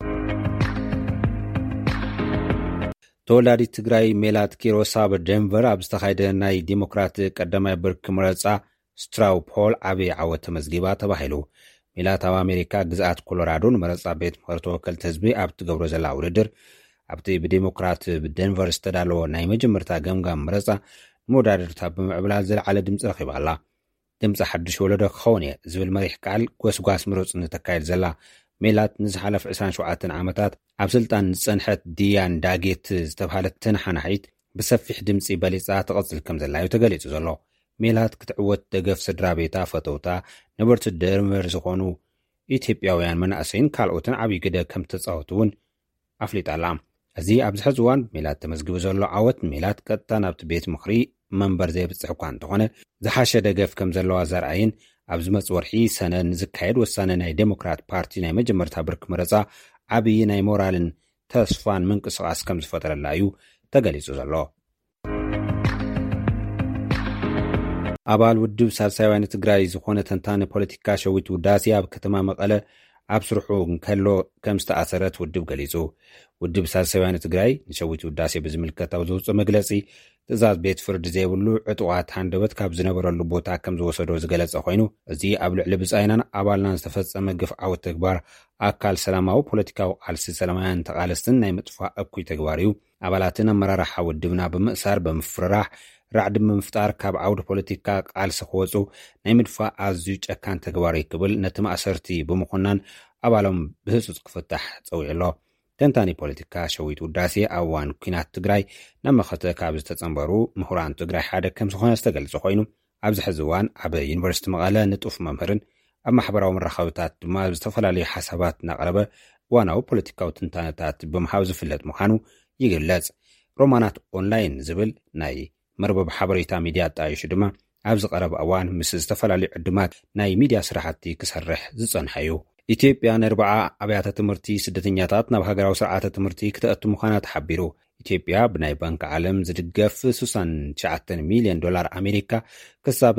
ተወላዲት ትግራይ ሜላት ኪሮስ ኣብ ዴንቨር ኣብ ዝተኻየደ ናይ ዲሞክራት ቀዳማይ ብርኪ ምረጻ ስትራው ፖል ዓብዪ ዓወት ተመዝጊባ ተባሂሉ። ሜላት ኣብ ኣሜሪካ ግዝኣት ኮሎራዶ ንመረጻ ቤት ምክሪ ተወከልቲ ህዝቢ ኣብ ትገብሮ ዘላ ውድድር ኣብቲ ብዴሞክራት ብዴንቨር ዝተዳለወ ናይ መጀመርታ ገምጋም ምረጻ ንመወዳድርታ ብምዕብላል ዘለዓለ ድምፂ ረኺባ ኣላ። ድምፂ ሓድሽ ወለዶ ክኸውን እየ ዝብል መሪሕ ቃል ጓስጓስ ምረፁ ንተካየድ ዘላ ሜላት ንዝሓለፍ 27 ዓመታት ኣብ ስልጣን ንጸንሐት ዲያን ዳጌት ዝተባሃለት ተነሓናሒት ብሰፊሕ ድምፂ በሊፃ ተቐጽል ከም ዘላ እዩ ተገሊጹ ዘሎ። ሜላት ክትዕወት ደገፍ ስድራ ቤታ ፈተውታ ነበርቲ ዴንቨር ዝኾኑ ኢትዮጵያውያን መናእሰይን ካልኦትን ዓብዪ ግደ ከም ተጻወቱ እውን ኣፍሊጣላ። እዚ ኣብዚ ሕዚ እዋን ሜላት ተመዝጊቡ ዘሎ ዓወት ሜላት ቀጥታ ናብቲ ቤት ምክሪ መንበር ዘይብፅሕ እኳ እንተኾነ ዝሓሸ ደገፍ ከም ዘለዋ ዘርአይን ኣብ ዝመጽእ ወርሒ ሰነ ንዝካየድ ወሳነ ናይ ዴሞክራት ፓርቲ ናይ መጀመርታ ብርኪ መረጻ ዓብዪ ናይ ሞራልን ተስፋን ምንቅስቓስ ከም ዝፈጠረላ እዩ ተገሊጹ ዘሎ። ኣባል ውድብ ሳልሳይ ወያነ ትግራይ ዝኾነ ተንታኒ ፖለቲካ ሸዊት ውዳሴ ኣብ ከተማ መቐለ ኣብ ስርሑ እንከሎ ከም ዝተኣሰረት ውድብ ገሊጹ። ውድብ ሳልሳይ ወያነ ትግራይ ንሸዊት ውዳሴ ብዝምልከት ኣብ ዘውፅእ መግለጺ ትእዛዝ ቤት ፍርዲ ዘይብሉ ዕጡቓት ሃንደበት ካብ ዝነበረሉ ቦታ ከም ዝወሰዶ ዝገለጸ ኮይኑ እዚ ኣብ ልዕሊ ብጻይናን ኣባልናን ዝተፈጸመ ግፍዓዊ ተግባር ኣካል ሰላማዊ ፖለቲካዊ ቃልሲ ሰላማውያን ተቓለስትን ናይ ምጥፋእ እኩይ ተግባር እዩ። ኣባላትን ኣመራርሓ ውድብና ብምእሳር ብምፍርራሕ ራዕዲ ምፍጣር ካብ ዓውዲ ፖለቲካ ቃልሲ ክወፁ ናይ ምድፋእ ኣዝዩ ጨካን ተግባር ክብል ነቲ ማእሰርቲ ብምኹናን ኣባሎም ብህፁፅ ክፍታሕ ፀዊዑ ኣሎ። ተንታኒ ፖለቲካ ሸዊት ውዳሴ ኣብ እዋን ኩናት ትግራይ ናብ መኸተ ካብ ዝተጸንበሩ ምሁራን ትግራይ ሓደ ከም ዝኾነ ዝተገልጸ ኮይኑ ኣብዚ ሕዚ እዋን ኣብ ዩኒቨርሲቲ መቐለ ንጡፍ መምህርን ኣብ ማሕበራዊ መራኸቢታት ድማ ዝተፈላለዩ ሓሳባት እናቕረበ እዋናዊ ፖለቲካዊ ትንታነታት ብምሃብ ዝፍለጥ ምዃኑ ይግለጽ። ሮማናት ኦንላይን ዝብል ናይ መርበብ ሓበሬታ ሚድያ ጣይሹ ድማ ኣብ ዝቐረበ እዋን ምስ ዝተፈላለዩ ዕድማት ናይ ሚድያ ስራሕቲ ክሰርሕ ዝጸንሐ እዩ። ኢትዮጵያ ን40 ኣብያተ ትምህርቲ ስደተኛታት ናብ ሃገራዊ ስርዓተ ትምህርቲ ክትኣቱ ምዃና ተሓቢሩ። ኢትዮጵያ ብናይ ባንኪ ዓለም ዝድገፍ $69 ሚልዮን ኣሜሪካ ክሳብ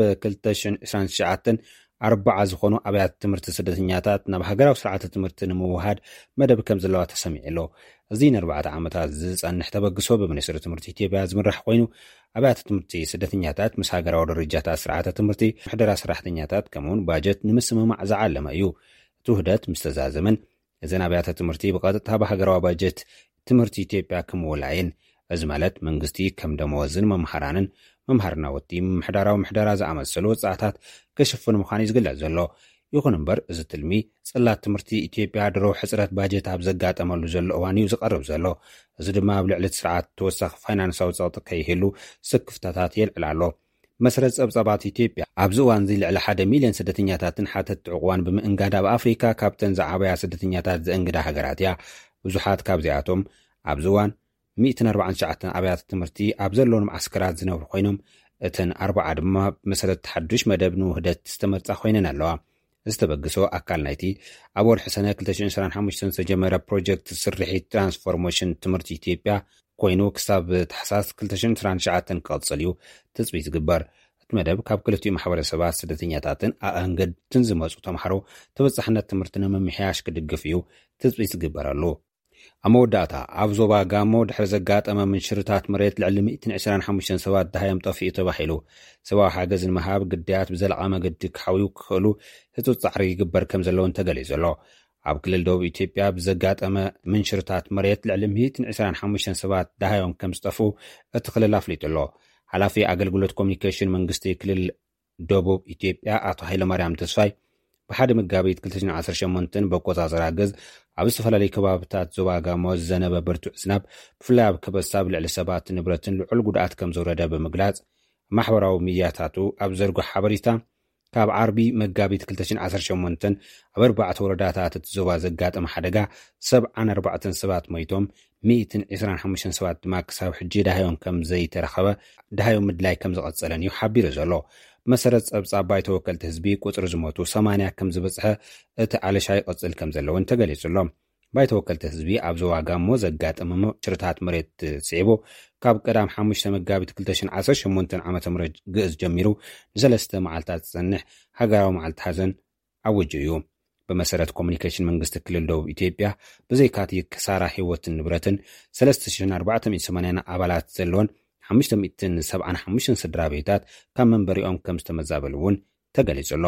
2029 40 ዝኾኑ ኣብያተ ትምህርቲ ስደተኛታት ናብ ሃገራዊ ስርዓተ ትምህርቲ ንምውሃድ መደብ ከም ዘለዋ ተሰሚዑ ኣሎ። እዚ ን4 ዓመታት ዝጸንሕ ተበግሶ ብሚኒስትሪ ትምህርቲ ኢትዮጵያ ዝምራሕ ኮይኑ ኣብያተ ትምህርቲ ስደተኛታት ምስ ሃገራዊ ደረጃታት ስርዓተ ትምህርቲ ምሕደራ ሰራሕተኛታት ከምኡውን ባጀት ንምስምማዕ ዝዓለመ እዩ። እቲ ውህደት ምስ ተዛዘመን እዘን ኣብያተ ትምህርቲ ብቐጥታ ብሃገራዊ ባጀት ትምህርቲ ኢትዮጵያ ክምውላይን እዚ ማለት መንግስቲ ከም ደመወዝን መምሃራንን መምሃርና ወቲ ምሕደራዊ ምሕደራ ዝኣመሰሉ ወጻእታት ክሽፍን ምዃኑ ዝግለጽ ዘሎ። ይኹን እምበር እዚ ትልሚ ጽላት ትምህርቲ ኢትዮጵያ ድሮ ሕፅረት ባጀት ኣብ ዘጋጠመሉ ዘሎ እዋን እዩ ዝቐርብ ዘሎ። እዚ ድማ ኣብ ልዕሊ ስርዓት ተወሳኺ ፋይናንሳዊ ፀቕጢ ከይህሉ ስክፍታታት የልዕል ኣሎ። መሰረት ጸብጻባት ኢትዮጵያ ኣብዚ እዋን ልዕሊ 1 ሚልዮን ስደተኛታትን ሓተት ዕቑባን ብምእንጋድ ኣብ ኣፍሪካ ካብተን ዝዓበያ ስደተኛታት ዘእንግዳ ሃገራት እያ። ብዙሓት ካብዚኣቶም ኣብዚ እዋን 149 ኣብያተ ትምህርቲ ኣብ ዘለዎም ዓስከራት ዝነብሩ ኮይኖም እተን 40 ድማ ብመሰረት ሓዱሽ መደብ ንውህደት ዝተመርጻ ኮይነን ኣለዋ። ዝተበግሶ ኣካል ናይቲ ኣብ ወርሒ ሰነ 2025 ዝተጀመረ ፕሮጀክት ስርሒት ትራንስፎርሜሽን ትምህርቲ ኢትዮጵያ ኮይኑ ክሳብ ታሕሳስ 2029 ክቕጽል እዩ ትጽቢት ዝግበር። እቲ መደብ ካብ ክልቲኡ ማሕበረሰባት ስደተኛታትን ኣንገድትን ዝመጹ ተምሃሮ ተበጻሕነት ትምህርቲ ንምምሕያሽ ክድግፍ እዩ ትጽቢት ዝግበረሉ። ኣብ መወዳእታ ኣብ ዞባ ጋሞ ድሕሪ ዘጋጠመ ምንሽርታት መሬት ልዕሊ 125 ሰባት ዳሃዮም ጠፊኡ ተባሂሉ ሰብኣዊ ሓገዝ ንምሃብ ግዳያት ብዘለቓ መገዲ ክሓውዩ ክኽእሉ ህጹጽ ጻዕሪ ይግበር ከም ዘለውን ተገሊጹ ኣሎ። ኣብ ክልል ደቡብ ኢትዮጵያ ብዘጋጠመ ምንሽርታት መሬት ልዕሊ 125 ሰባት ዳሃዮም ከም ዝጠፍኡ እቲ ክልል ኣፍሊጡ ኣሎ። ሓላፊ ኣገልግሎት ኮሙኒኬሽን መንግስቲ ክልል ደቡብ ኢትዮጵያ ኣቶ ሃይለማርያም ተስፋይ ብሓደ መጋቢት 2018 በቆጻጸር ገዝ ኣብ ዝተፈላለዩ ከባቢታት ዞባ ጋሞ ዝዘነበ ብርቱዕ ዝናብ ብፍላይ ኣብ ከበሳብ ልዕሊ ሰባት ንብረትን ልዑል ጉድኣት ከም ዘውረደ ብምግላጽ ማሕበራዊ ሚድያታቱ ኣብ ዘርግሖ ሓበሬታ ካብ ዓርቢ መጋቢት 2018 ኣብ 4 ወረዳታት እቲ ዞባ ዘጋጠመ ሓደጋ 74 ሰባት ሞይቶም 125 ሰባት ድማ ክሳብ ሕጂ ዳሃዮም ከም ዘይተረኸበ ዳሃዮም ምድላይ ከም ዝቐጸለን እዩ ሓቢሩ ዘሎ። መሰረት ጸብጻብ ባይተ ወከልቲ ህዝቢ ቁጽሪ ዝሞቱ 80 ከም ዝበጽሐ እቲ ዓለሻ ይቕጽል ከም ዘለውን ተገሊጹሎም። ባይተ ወከልቲ ህዝቢ ኣብ ዞባ ጋሞ ዘጋጠመ ምንሽርታት መሬት ስዒቡ ካብ ቀዳም 5 መጋቢት 2018 ዓ.ም ግእዝ ጀሚሩ ንሰለስተ መዓልታት ዝጸንሕ ሃገራዊ መዓልቲ ሓዘን ኣውጁ እዩ። ብመሰረት ኮሙኒኬሽን መንግስቲ ክልል ደቡብ ኢትዮጵያ ብዘይካቲ ክሳራ ህይወትን ንብረትን 3480 ኣባላት ዘለዎን 575 ስድራ ቤታት ካብ መንበሪኦም ከም ዝተመዛበሉ እውን ተገሊጹ ኣሎ።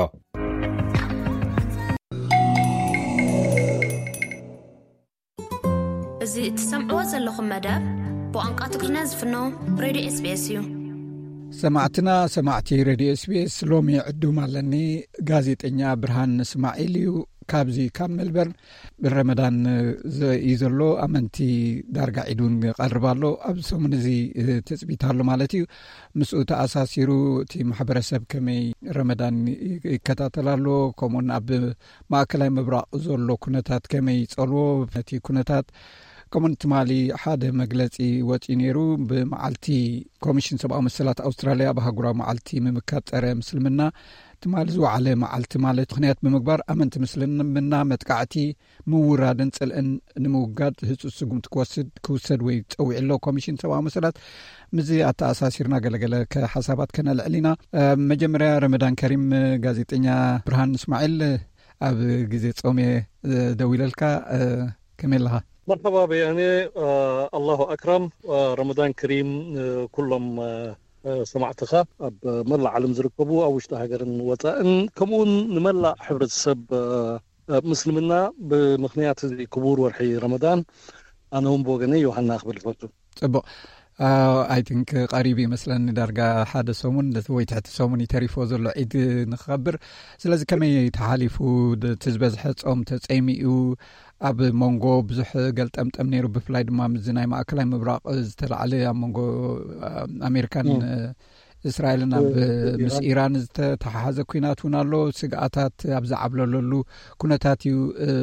እዚ እትሰምዕዎ ዘለኹም መደብ ብቋንቋ ትግርኛ ዝፍኖ ሬድዮ SBS እዩ። ሰማዕትና ሰማዕቲ ሬድዮ SBS ሎሚ ዕዱም ኣለኒ ጋዜጠኛ ብርሃን እስማዒል እዩ። ካብዚ ካብ ሜልበርን ብረመዳን እዩ ዘሎ ኣመንቲ ዳርጋ ዒዱን ቀርባሎ ኣብ ሰሙን እዚ ተጽቢታሎ ማለት እዩ። ምስኡ ተኣሳሲሩ እቲ ማሕበረሰብ ከመይ ረመዳን ይከታተላሎ ከምኡን ኣብ ማእከላይ ምብራቕ ዘሎ ኩነታት ከመይ ጸልዎ ነቲ ኩነታት ከምኡን ትማሊ ሓደ መግለጺ ወጪ ነይሩ ብመዓልቲ ኮሚሽን ሰብኣዊ መሰላት ኣውስትራልያ ብሃገራዊ መዓልቲ ምምካት ጸረ ምስልምና ትማሊ ዝወዓለ መዓልቲ ማለት ምክንያት ብምግባር ኣመንቲ ምስልምና መጥቃዕቲ ምውራድን ጽልእን ንምውጋድ ህጹጽ ስጉምቲ ክውሰድ ወይ ፀዊዕ ኣሎ ኮሚሽን ሰብኣዊ መሰላት ምዚ ኣተኣሳሲርና ገለገለ ከሓሳባት ከነልዕል ኢና። መጀመርያ ረመዳን ከሪም ጋዜጠኛ ብርሃን እስማዒል ኣብ ግዜ ጾም ደዊለልካ ከመይ ኣለኻ? مرحبا بأني الله أكرم رمضان كريم كلهم سمعتها بملع على مزركبو أو اشتها قرن وطأن كمون نملع حبرة السب مسلمنا بمخنيات كبور ورحي رمضان أنا هم بوغني وحنا أخبر الفوتو طبعا I think قريبي مثلا درجة حدا سومن لثوي تحت سومن يتريفو زلو عيد نخبر سلازي كمي يتحالفو تزبز حد صوم تسعيميو أب مونغو بزح قلت أمتأم نيرو بفلاي دما مزناي مأكلاي مبراق زتلعلي مونغو أمريكان إسرائيلنا بمس إيران تحازة كوينات ونالو سقاطات أبزع عبلولو كونتاتيو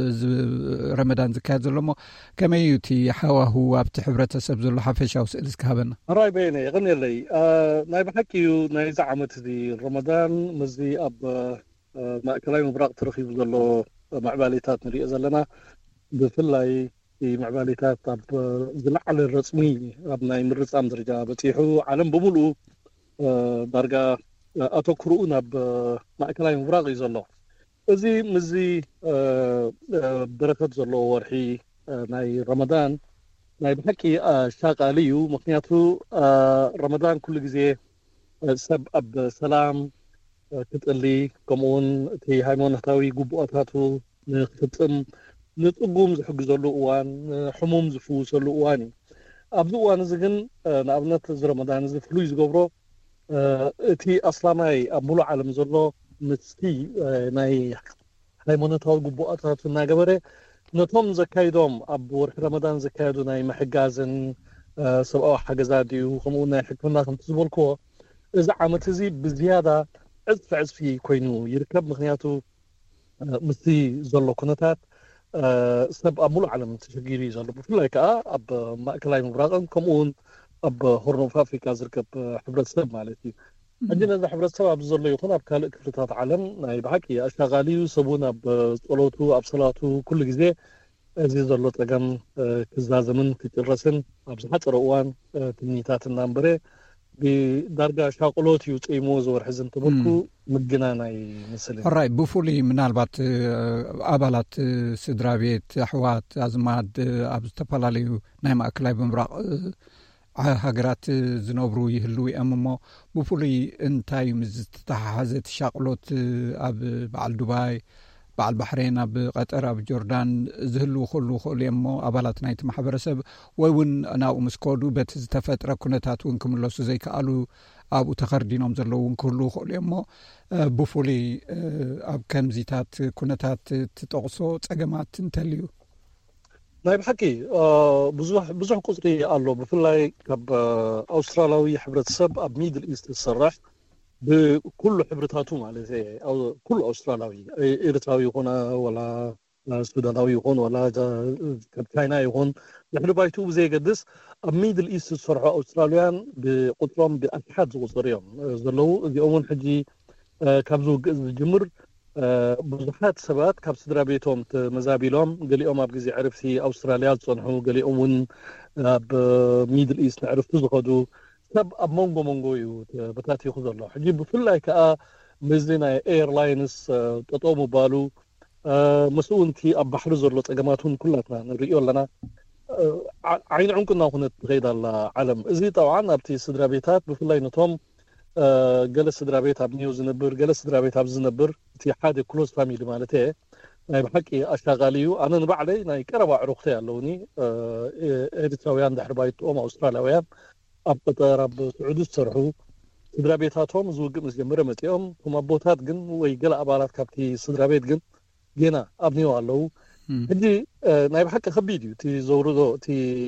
رمضان زكاة زلمو كما يوتي حواه وابتحبرة سبزلو حفشة وسئلس كهبنا راي بيني يغني لي ناي بحكيو ناي زعمت دي رمضان مزي أب مأكلاي مبراق ترخيب زلو معباليتات نريئ زلنا بفلاي معباليتات أب زلعل الرسمي أب ناي مرسام درجة بتيحو عالم بمولو درجة أتوكرونا بمأكلاي مبراق يزلو أزي مزي بركة زلو ورحي ناي رمضان ناي بحكي شاقاليو مخنياتو رمضان كل جزء سب أب سلام تتقلي كمون تي هايمون نحتاوي قبواتاتو نختم نتقوم زحق زلو وان حموم زفو زلو واني أبدو وان زغن نابنات رمضان زفلو يزقبرو تي أصلا ناي أبولو عالم زلو نتسكي ناي هايمون نحتاوي قبواتاتو ناقبري نتهم زكايدوم أب ورح رمضان زكايدو ناي محقازن سبقوا حقزاديو خمون ناي حكمنا خم تزبولكو إذا عمتزي بزيادة عزف في كوينو يركب مخنياتو مثي زلو كونتات سب أمول عالم تشجيري زلو بفلايك أب مأكلاي مبراغن كمون أب هورنو فافريكا زركب حبرة سب مالتي عندنا ذا حبرة سب أب زلو يكون أب كالك كفلتات عالم ناي بحكي أشتغاليو سبونا بصلوتو أب صلاتو كل جزء እዚ ዘሎ ፀገም ክዛዘምን ክጭረስን ኣብ ዝሓፀረ እዋን ትምኒታትና እምበረ ብዳርጋ ሻቅሎት እዩ ፀይሞ ዝወርሒ ዝንትበልኩ ምግና ናይ ምስሊ ራይ ብፍሉይ ምናልባት ኣባላት ስድራ ቤት ኣሕዋት ኣዝማድ ኣብ ዝተፈላለዩ ናይ ማእከላይ ብምብራቕ ሃገራት ዝነብሩ ይህልው እዮም እሞ ብፍሉይ እንታይ ምስ ዝተተሓሓዘ ሻቅሎት ኣብ በዓል ዱባይ በዓል ባሕሬን ኣብ ቀጠር ኣብ ጆርዳን ዝህልው ክህሉ ክእሉ እሞ ኣባላት ናይቲ ማሕበረሰብ ወይ እውን ናብኡ ምስ ከዱ በቲ ዝተፈጥረ ኩነታት እውን ክምለሱ ዘይከኣሉ ኣብኡ ተኸርዲኖም ዘለዉ እውን ክህሉ ክእሉ እሞ ብፍሉይ ኣብ ከምዚታት ኩነታት ትጠቕሶ ፀገማት እንተልዩ ናይ ብሓቂ ብዙሕ ቁፅሪ ኣሎ ብፍላይ ካብ ኣውስትራላዊ ሕብረተሰብ ኣብ ሚድል ኢስት ዝሰርሕ ብኩሉ ሕብርታቱ ማለት እዩ ኩሉ ኣውስትራላዊ ኤርትራዊ ይኹን ወላ ሱዳናዊ ይኹን ወላ ካብ ቻይና ይኹን ድሕሪ ባይቱ ብዘይገድስ ኣብ ሚድል ኢስት ዝሰርሑ ኣውስትራልያን ብቁጥሮም ብኣሽሓት ዝቁፅር እዮም ዘለዉ እዚኦም እውን ሕጂ ካብ ዝውግእ ዝጅምር ብዙሓት ሰባት ካብ ስድራ ቤቶም ተመዛቢሎም ገሊኦም ኣብ ግዜ ዕርፍቲ ኣውስትራልያ ዝፀንሑ ገሊኦም እውን ኣብ ሚድል ኢስት ንዕርፍቲ ዝኸዱ ሰብ ኣብ መንጎ እዩ በታቲኹ ዘሎ ሕጂ ብፍላይ ከዓ በዚ ናይ ኤርላይንስ ጠጠው ምባሉ መስኡንቲ ኣብ ባሕሪ ዘሎ ፀገማትን ኩላትና ንሪኦ ኣለና ዓይኒ ዕንቁና ኩነት ትኸይድ ኣላ ዓለም እዚ ጠብዓን ኣብቲ ስድራ ቤታት ብፍላይ ነቶም ገለ ስድራ ቤት ኣብ ኒው ዝነብር ገለ ስድራ ቤት ኣብ ዝነብር እቲ ሓደ ክሎዝ ፋሚሊ ማለት እዩ ናይ ብሓቂ ኣሻጋሊ እዩ ኣነ ንባዕለይ ናይ ቀረባ ዕሩኽተ ኣለውኒ ኤርትራውያን ድሕሪ ባይትኦም ኣውስትራልያውያን ኣብ ቀጠር ኣብ ስዑዲ ዝሰርሑ ስድራ ቤታቶም ዝውግእ ምስ ጀመረ መፂኦም እቶም ኣቦታት ግን ወይ ገለ ኣባላት ካብቲ ስድራ ቤት ግን ገና ኣብ ኒው ኣለዉ ሕጂ ናይ ብሓቂ ከቢድ እዩ እቲ ዘውርዶ እቲ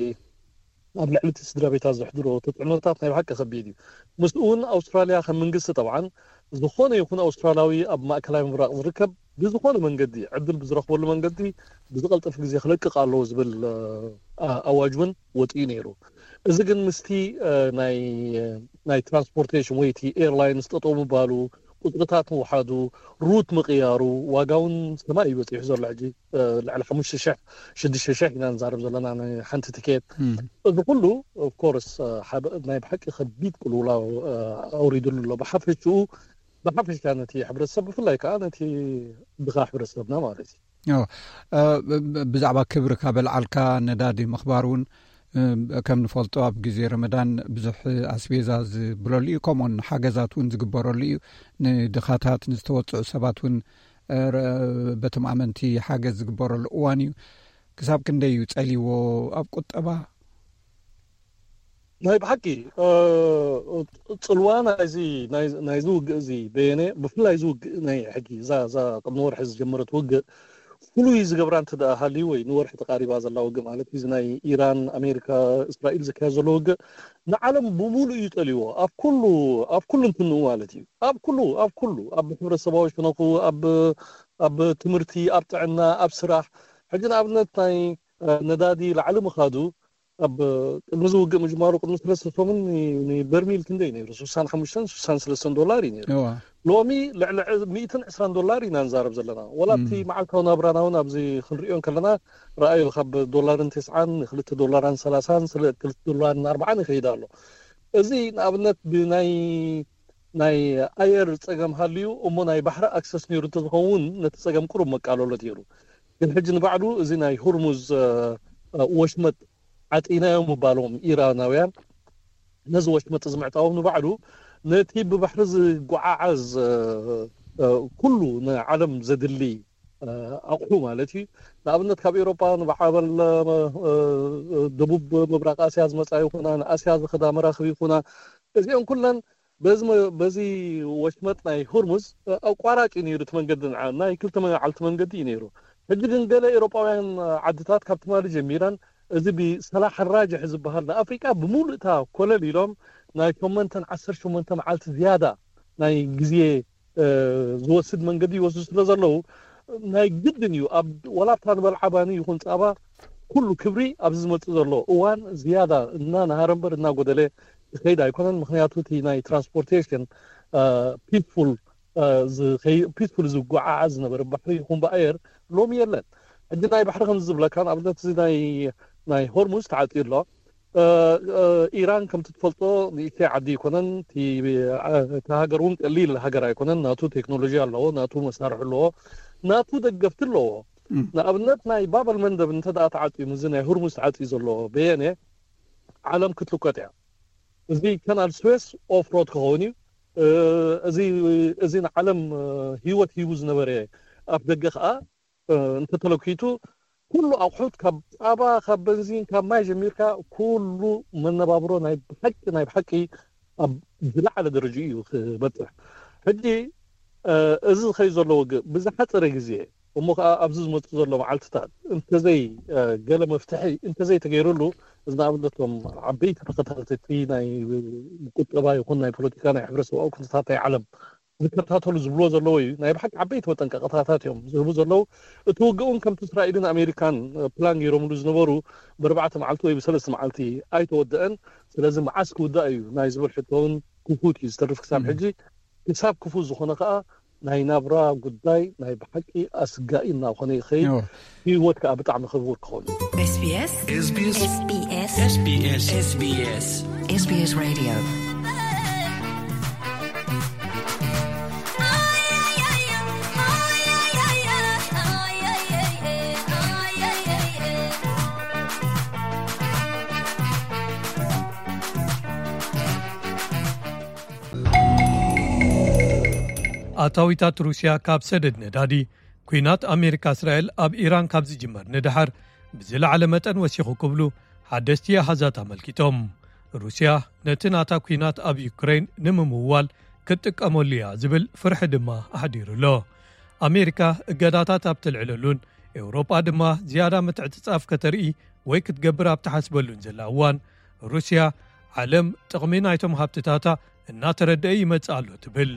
ኣብ ልዕሊ እቲ ስድራ ቤታት ዘሕድሮ ተፅዕኖታት ናይ ብሓቂ ከቢድ እዩ ምስኡ እውን ኣውስትራልያ ከም መንግስቲ ጠብዓን ዝኾነ ይኹን ኣውስትራላዊ ኣብ ማእከላይ ምብራቕ ዝርከብ ብዝኾነ መንገዲ ዕድል ብዝረኽበሉ መንገዲ ብዝቐልጠፍ ግዜ ክለቅቕ ኣለዎ ዝብል ኣዋጅ እውን ወፂኡ ነይሩ እዚ ግን ምስቲ ናይ ትራንስፖርቴሽን ወይ እቲ ኤርላይንስ ጠጠው ምባሉ ቁፅርታት ምውሓዱ ሩት ምቕያሩ ዋጋውን ሰማይ ይበፂሑ ዘሎ ሕጂ ልዕሊ 5,000-6,000 ኢና ንዛረብ ዘለና ሓንቲ ትኬት እዚ ኩሉ ኦፍኮርስ ናይ ብሓቂ ከቢድ ቅልውላው ኣውሪዱሉ ኣሎ ብሓፈሻ ነቲ ሕብረተሰብ ብፍላይ ከዓ ነቲ ድኻ ሕብረተሰብና ማለት እዩ ብዛዕባ ክብሪ ካበልዓልካ ነዳዲ ምኽባር እውን ከም ንፈልጦ ኣብ ግዜ ረመዳን ብዙሕ ኣስቤዛ ዝብለሉ እዩ ከምኡን ሓገዛት እውን ዝግበረሉ እዩ ንድኻታት ንዝተወፅዑ ሰባት እውን በቶም ኣመንቲ ሓገዝ ዝግበረሉ እዋን እዩ ክሳብ ክንደይ እዩ ፀሊዎ ኣብ ቁጠባ ናይ ብሓቂ ፅልዋ ናይ ዝውግእ እዚ በየነ ብፍላይ ዝውግእ ናይ ሕጂ እዛ ቅድሚ ወርሒ ዝጀመረት ውግእ ፍሉይ ዝገብራ እንተደኣ ሃልዩ ወይ ንወርሒ ተቃሪባ ዘላ ውግእ ማለት እዩ ናይ ኢራን ኣሜሪካ እስራኤል ዝካየድ ዘሎ ውግእ ንዓለም ብሙሉእ እዩ ጠልይዎ ኣብ ኩሉ እንትንኡ ማለት እዩ ኣብ ኩሉ ኣብ ሕብረተሰባዊ ሽነኹ ኣብ ትምህርቲ ኣብ ጥዕና ኣብ ስራሕ ሕጂ ንኣብነት ናይ ነዳዲ ላዕሊ ምኻዱ ኣብ ቅድሚ ዝውግእ ምጅማሩ ቅድሚ 3 ሰሙን ንበርሚል ክንደይ ነይሩ $65-63 እዩ ነይሩ ሎሚ ልዕሊ $120 ኢና ንዛረብ ዘለና ወላ እቲ መዓልታዊ ናብራና እውን ኣብዚ ክንሪኦን ከለና ረኣዩ ካብ $9 $2.30 $2.40 ይኸይድ ኣሎ እዚ ንኣብነት ብናይ ኣየር ፀገም ሃልዩ እሞ ናይ ባሕሪ ኣክሰስ ነይሩ እንተዝኸውን ነቲ ፀገም ቁሩብ መቃለሎት ነይሩ ግን ሕጂ ንባዕሉ እዚ ናይ ሁርሙዝ ወሽመጥ ዓጢናዮም ምባሎም ኢራናውያን ነዚ ወሽመጥ ዝምዕጣዎም ንባዕሉ ነቲ ብባሕሪ ዝጓዓዓዝ ኩሉ ንዓለም ዘድሊ ኣቑሑ ማለት እዩ ንኣብነት ካብ ኤውሮጳ ንባዕበል ደቡብ ምብራቕ ኣስያ ዝመፃ ይኹና ንኣስያ ዝኸዳ መራኽቢ ይኹና እዚኦም ኩለን በዚ ወሽመጥ ናይ ሁርሙዝ ኣቋራጭ ነይሩ እቲ መንገዲ ናይ 2 መዓልቲ መንገዲ እዩ ነይሩ ሕጂ ግን ገለ ኤውሮጳውያን ዓድታት ካብ ትማሊ ጀሚረን እዚ ብሰላሕ ራጅሕ ዝበሃል ንኣፍሪቃ ብሙሉእታ ኮለል ኢሎም ናይ 18 መዓልቲ ዝያዳ ናይ ግዜ ዝወስድ መንገዲ ይወስዱ ስለ ዘለዉ ናይ ግድን እዩ ኣብ ወላብታ ንበልዓባኒ ይኹን ፃባ ኩሉ ክብሪ ኣብዚ ዝመፅእ ዘሎ እዋን ዝያዳ እናናሃረ እምበር እናጎደለ ዝኸይድ ኣይኮነን ምክንያቱ እቲ ናይ ትራንስፖርቴሽን ፒስፉል ዝጓዓዓዝ ዝነበረ ባሕሪ ይኹን ብኣየር ሎሚ የለን ሕጂ ናይ ባሕሪ ከም ዝብለካ ኣብነት እዚ ናይ ሆርሙዝ ተዓፂሎ ኢራን ከም ትፈልጦ ንእሽተይ ዓዲ ይኮነን እቲ ሃገር እውን ቀሊል ሃገር ኣይኮነን ናቱ ቴክኖሎጂ ኣለዎ ናቱ መሳርሒ ኣለዎ ናቱ ደገፍቲ ኣለዎ ንኣብነት ናይ ባብል መንደብ እንተደኣ ተዓፂሙ እዚ ናይ ሆርሙዝ ተዓፂ ዘሎ በየነ ዓለም ክትልቀጥ እያ እዚ ካናል ስዌስ ኦፍ ሮድ ክኸውን እዩ እዚ ንዓለም ህይወት ሂቡ ዝነበረ ኣብ ደገ ከዓ እንተተለኪቱ ኩሉ ኣቑሑት ካብ ፃባ ካብ በንዚን ካብ ማይ ጀሚርካ ኩሉ መነባብሮ ናይ ብሓቂ ኣብ ዝለዓለ ደረጃ እዩ ክበፅሕ ሕጂ እዚ ዝኸይ ዘሎ ውግእ ብዝሓፀረ ግዜ እሞ ከዓ ኣብዚ ዝመፁ ዘሎ መዓልትታት እንተዘይ ገለ መፍትሒ እንተዘይ ተገይሩሉ እዚ ንኣብነቶም ዓበይቲ ተኸታተልቲ ናይ ቁጠባ ይኹን ናይ ፖለቲካ ናይ ሕብረተሰባዊ ኩነታት ናይ ዓለም ዝከታተሉ ዝብልዎ ዘለዎ እዩ ናይ ብሓቂ ዓበይቲ መጠንቀቕታታት እዮም ዝህቡ ዘለው እቲ ውግእውን ከምቲ እስራኤልን ኣሜሪካን ፕላን ገይሮምሉ ዝነበሩ ብ4 መዓልቲ ወይ ብ3 መዓልቲ ኣይተወድአን ስለዚ መዓስ ክውዳእ እዩ ናይ ዝብል ሕቶውን ክፉት እዩ ዝተርፍ ክሳብ ሕጂ ክሳብ ክፉት ዝኾነ ከዓ ናይ ናብራ ጉዳይ ናይ ብሓቂ ኣስጋኢ እናኾነ ይኸይድ ህይወት ከዓ ብጣዕሚ ክቡር ክኸውን SBS Radio ኣታዊታት ሩስያ ካብ ሰደድ ነዳዲ ኩናት ኣሜሪካ እስራኤል ኣብ ኢራን ካብ ዝጅመር ንድሓር ብዝለዓለ መጠን ወሲኹ ክብሉ ሓደስቲ ኣሃዛት ኣመልኪቶም ሩስያ ነቲ ናታ ኩናት ኣብ ዩክሬን ንምምዋል ክትጥቀመሉ እያ ዝብል ፍርሒ ድማ ኣሕዲሩሎ ኣሜሪካ እገዳታት ኣብ ትልዕለሉን ኤውሮጳ ድማ ዝያዳ ምትዕትጻፍ ከተርኢ ወይ ክትገብር ኣብ ተሓስበሉን ዘላ እዋን ሩስያ ዓለም ጥቕሚ ናይቶም ሃብትታታ እናተረድአ ይመጽእ ኣሎ ትብል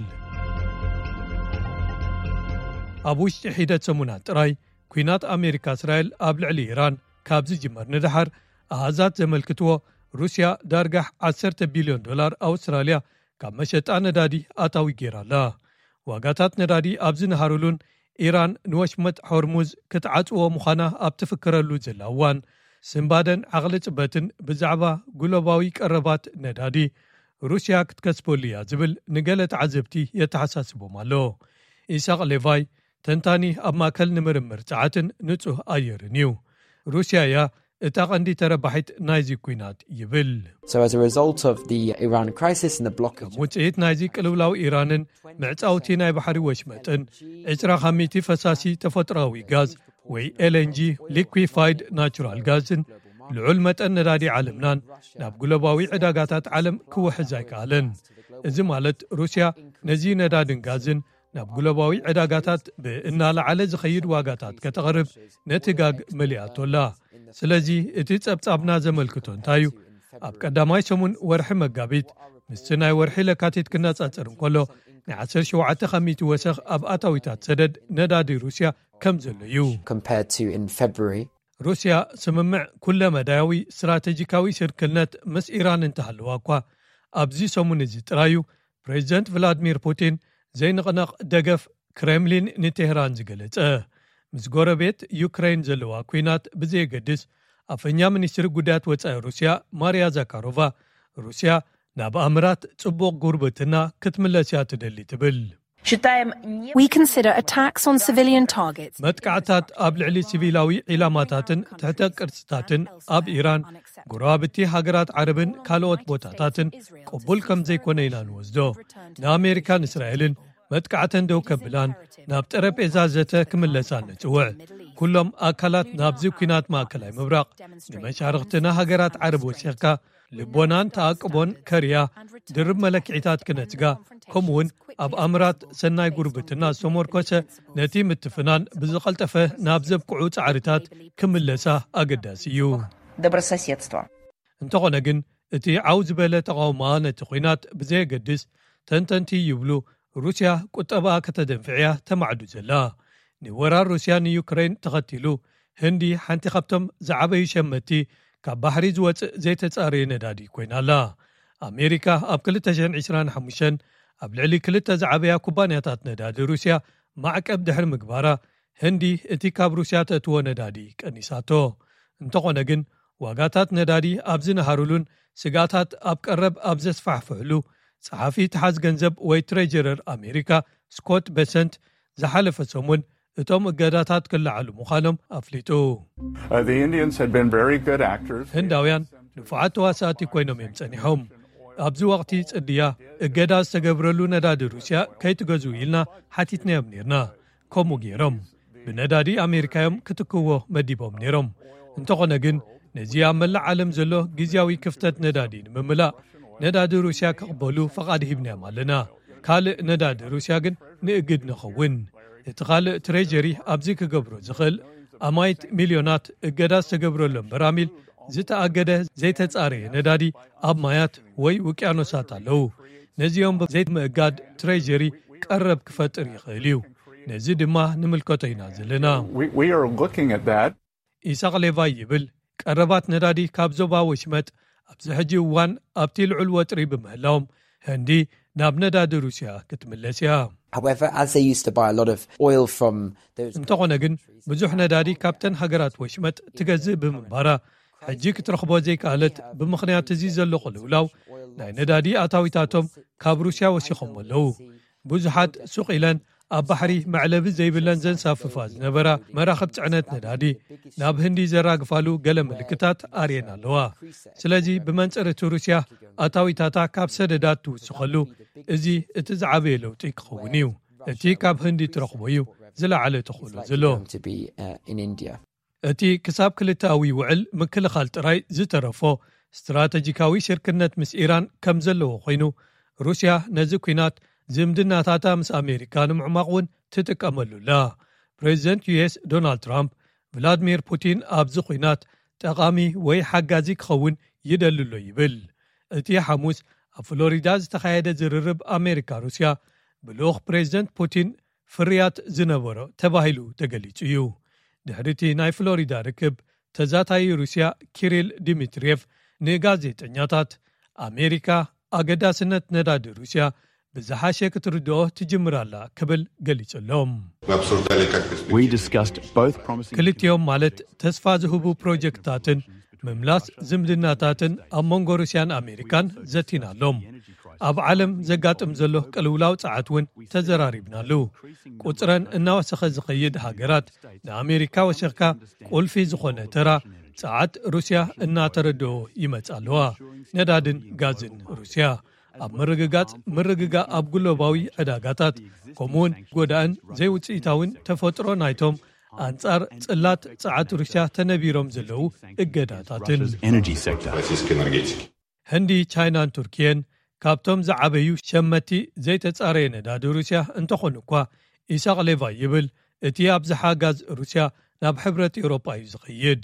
ኣብ ውሽጢ ሒደት ሰሙናት ጥራይ ኩናት ኣሜሪካ እስራኤል ኣብ ልዕሊ ኢራን ካብ ዝጅመር ንድሓር ኣሃዛት ዘመልክትዎ ሩስያ ዳርጋሕ $10 ቢልዮን ኣውስትራልያ ካብ መሸጣ ነዳዲ ኣታዊ ጌራላ ዋጋታት ነዳዲ ኣብ ዝነሃሩሉን ኢራን ንወሽመጥ ሆርሙዝ ክትዓጽዎ ምዃና ኣብ ትፍክረሉ ዘላ እዋን ስምባደን ዓቕሊ ጽበትን ብዛዕባ ግሎባዊ ቀረባት ነዳዲ ሩስያ ክትከስበሉ እያ ዝብል ንገለ ተዓዘብቲ የተሓሳስቦም ኣሎ ኢሳቅ ሌቫይ ተንታኒ ኣብ ማእከል ንምርምር ፀዓትን ንጹህ ኣየርን እዩ ሩስያ እያ እታ ቀንዲ ተረባሒት ናይዚ ኩናት ይብል ውፅኢት ናይዚ ቅልውላው ኢራንን ምዕፃውቲ ናይ ባሕሪ ወሽመጥን 20 ፈሳሲ ተፈጥራዊ ጋዝ ወይ LNG ሊኩዊፋይድ ናቹራል ጋዝን ልዑል መጠን ነዳዲ ዓለምናን ናብ ግሎባዊ ዕዳጋታት ዓለም ክውሕዝ ኣይከኣለን እዚ ማለት ሩስያ ነዚ ነዳድን ጋዝን ናብ ግሎባዊ ዕዳጋታት ብእናላዓለ ዝኸይድ ዋጋታት ከተቕርብ ነቲ ጋግ መሊኣቶላ ስለዚ እቲ ጸብጻብና ዘመልክቶ እንታይ እዩ ኣብ ቀዳማይ ሰሙን ወርሒ መጋቢት ምስቲ ናይ ወርሒ ለካቲት ክነጻጽር እንከሎ ን17 ከሚቲ ወሰኽ ኣብ ኣታዊታት ሰደድ ነዳዲ ሩስያ ከም ዘሎ እዩ ሩስያ ስምምዕ ኩለ መዳያዊ ስትራቴጂካዊ ስርክልነት ምስ ኢራን እንተሃለዋ እኳ ኣብዚ ሰሙን እዚ ጥራዩ ፕሬዚደንት ቭላድሚር ፑቲን ዘይንቕነቕ ደገፍ ክሬምሊን ንቴህራን ዝገለጸ ምስ ጎረቤት ዩክሬን ዘለዋ ኩናት ብዘየገድስ ኣፈኛ ሚኒስትሪ ጉዳያት ወጻኢ ሩስያ ማርያ ዛካሮቫ ሩስያ ናብ ኣምራት ጽቡቕ ጉርብትና ክትምለስ እያ ትደሊ ትብል We consider attacks on civilian targets. መጥቃዕታት ኣብ ልዕሊ ሲቪላዊ ዒላማታትን ትሕተ ቅርጽታትን ኣብ ኢራን ጎረባብቲ ሃገራት ዓረብን ካልኦት ቦታታትን ቅቡል ከም ዘይኮነ ኢና ንወስዶ ንኣሜሪካን እስራኤልን መጥቃዕተን ደው ከብላን ናብ ጠረጴዛ ዘተ ክምለሳ ንጽውዕ ኩሎም ኣካላት ናብዚ ኩናት ማእከላይ ምብራቕ ንመሻርክትና ሃገራት ዓረብ ወሲኽካ ልቦናን ተኣቅቦን ከርያ ድርብ መለክዒታት ክነጽጋ ከምኡውን ኣብ ኣምራት ሰናይ ጉርብትና ዝተመርኮሰ ነቲ ምትፍናን ብዝቐልጠፈ ናብ ዘብቅዑ ጻዕርታት ክምለሳ ኣገዳሲ እዩ እንተኾነ ግን እቲ ዓው ዝበለ ተቃውማ ነቲ ኩናት ብዘየገድስ ተንተንቲ ይብሉ ሩስያ ቁጠባ ከተደንፍዕያ ተማዕዱ ዘላ ንወራር ሩስያ ንዩክሬን ተኸቲሉ ህንዲ ሓንቲ ካብቶም ዝዓበዩ ሸመቲ ካብ ባሕሪ ዝወፅእ ዘይተጻረየ ነዳዲ ኮይናላ ኣሜሪካ ኣብ 2025 ኣብ ልዕሊ 2 ዝዓበያ ኩባንያታት ነዳዲ ሩስያ ማዕቀብ ድሕሪ ምግባራ ህንዲ እቲ ካብ ሩስያ ተእትዎ ነዳዲ ቀኒሳቶ እንተኾነ ግን ዋጋታት ነዳዲ ኣብ ዝነሃሩሉን ስጋታት ኣብ ቀረብ ኣብ ዘስፋሕፍሕሉ ጸሓፊ ተሓዝ ገንዘብ ወይ ትሬጀረር ኣሜሪካ ስኮት ቤሰንት ዝሓለፈ ሰሙን እቶም እገዳታት ክለዓሉ ምዃኖም ኣፍሊጡ ህንዳውያን ንፉዓት ተዋሳእቲ ኮይኖም እዮም ጸኒሖም ኣብዚ ወቕቲ ጽድያ እገዳ ዝተገብረሉ ነዳዲ ሩስያ ከይትገዙ ኢልና ሓቲትናዮም ነርና ከምኡ ገይሮም ብነዳዲ ኣሜሪካዮም ክትክዎ መዲቦም ነይሮም እንተኾነ ግን ነዚ ኣብ መላእ ዓለም ዘሎ ግዝያዊ ክፍተት ነዳዲ ንምምላእ ነዳዲ ሩስያ ክቕበሉ ፈቓድ ሂብናዮም ኣለና ካልእ ነዳዲ ሩስያ ግን ንእግድ ንኸውን እቲ ካልእ ትሬጀሪ ኣብዚ ክገብሮ ዝኽእል ኣማይት ሚልዮናት እገዳ ዝተገብረሎም በራሚል ዝተኣገደ ዘይተጻረየ ነዳዲ ኣብ ማያት ወይ ውቅያኖሳት ኣለዉ ነዚኦም ዘይምእጋድ ትሬጀሪ ቀረብ ክፈጥር ይኽእል እዩ ነዚ ድማ ንምልከቶ ኢና ዘለና ኢሳቅ ሌቫይ ይብል ቀረባት ነዳዲ ካብ ዞባ ወሽመጥ ኣብዚ ሕጂ እዋን ኣብቲ ልዑል ወጥሪ ብምህላዎም ህንዲ ናብ ነዳዲ ሩስያ ክትምለስ እያ እንተኾነ ግን ብዙሕ ነዳዲ ካብተን ሃገራት ወሽመጥ ትገዝእ ብምንባራ ሕጂ ክትረኽቦ ዘይከኣለት ብምኽንያት እዚ ዘሎ ቕልውላው ናይ ነዳዲ ኣታዊታቶም ካብ ሩስያ ወሲኾም ኣለዉ ብዙሓት ሱቕ ኢለን ኣብ ባሕሪ መዕለቢ ዘይብለን ዘንሳፍፋ ዝነበራ መራኸብ ጽዕነት ነዳዲ ናብ ህንዲ ዘራግፋሉ ገለ ምልክታት ኣርየን ኣለዋ ስለዚ ብመንጽርቲ ሩስያ ኣታዊታታ ካብ ሰደዳት ትውስኸሉ እዚ እቲ ዝዓበየ ለውጢ ክኸውን እዩ እቲ ካብ ህንዲ ትረኽቦ እዩ ዝለዓለ ተኽእሎ ዘሎ እቲ ክሳብ ክልተኣዊ ውዕል ምክልኻል ጥራይ ዝተረፎ ስትራቴጂካዊ ሽርክነት ምስ ኢራን ከም ዘለዎ ኮይኑ ሩስያ ነዚ ኩናት ዝምድናታታ ምስ ኣሜሪካ ንምዕማቕ እውን ትጥቀመሉላ ፕሬዚደንት ዩኤስ ዶናልድ ትራምፕ ቭላድሚር ፑቲን ኣብዚ ኩናት ጠቓሚ ወይ ሓጋዚ ክኸውን ይደልሎ ይብል እቲ ሐሙስ ኣብ ፍሎሪዳ ዝተኻየደ ዝርርብ ኣሜሪካ ሩስያ ብልኡኽ ፕሬዚደንት ፑቲን ፍርያት ዝነበሮ ተባሂሉ ተገሊጹ እዩ ድሕሪቲ ናይ ፍሎሪዳ ርክብ ተዛታይ ሩስያ ኪሪል ዲሚትሪየቭ ንጋዜጠኛታት ኣሜሪካ ኣገዳስነት ነዳዲ ሩስያ ብዝሓሸ ክትርድኦ ትጅምራላ ክብል ገሊጹሎም ክልቲኦም ማለት ተስፋ ዝህቡ ፕሮጀክትታትን ምምላስ ዝምድናታትን ኣብ መንጎ ሩስያን ኣሜሪካን ዘቲናሎም ኣብ ዓለም ዘጋጥም ዘሎ ቅልውላው ጸዓት እውን ተዘራሪብናሉ ቁጽረን እናወሰኸ ዝኸይድ ሃገራት ንኣሜሪካ ወሲኽካ ቁልፊ ዝኾነ ተራ ጸዓት ሩስያ እናተረድኦ ይመጽ ኣለዋ ነዳድን ጋዝን ሩስያ ኣብ ምርግጋ ኣብ ግሎባዊ ዕዳጋታት ከምኡውን ጎዳእን ዘይውፅኢታውን ተፈጥሮ ናይቶም ኣንጻር ጽላት ጸዓት ሩስያ ተነቢሮም ዘለዉ እገዳታትን ህንዲ ቻይናን ቱርክየን ካብቶም ዝዓበዩ ሸመቲ ዘይተጻረየ ነዳዲ ሩስያ እንተኾኑ እኳ ኢሳቅ ሌቫይ ይብል እቲ ኣብዝሓ ጋዝ ሩስያ ናብ ሕብረት ኤውሮጳ እዩ ዝኸይድ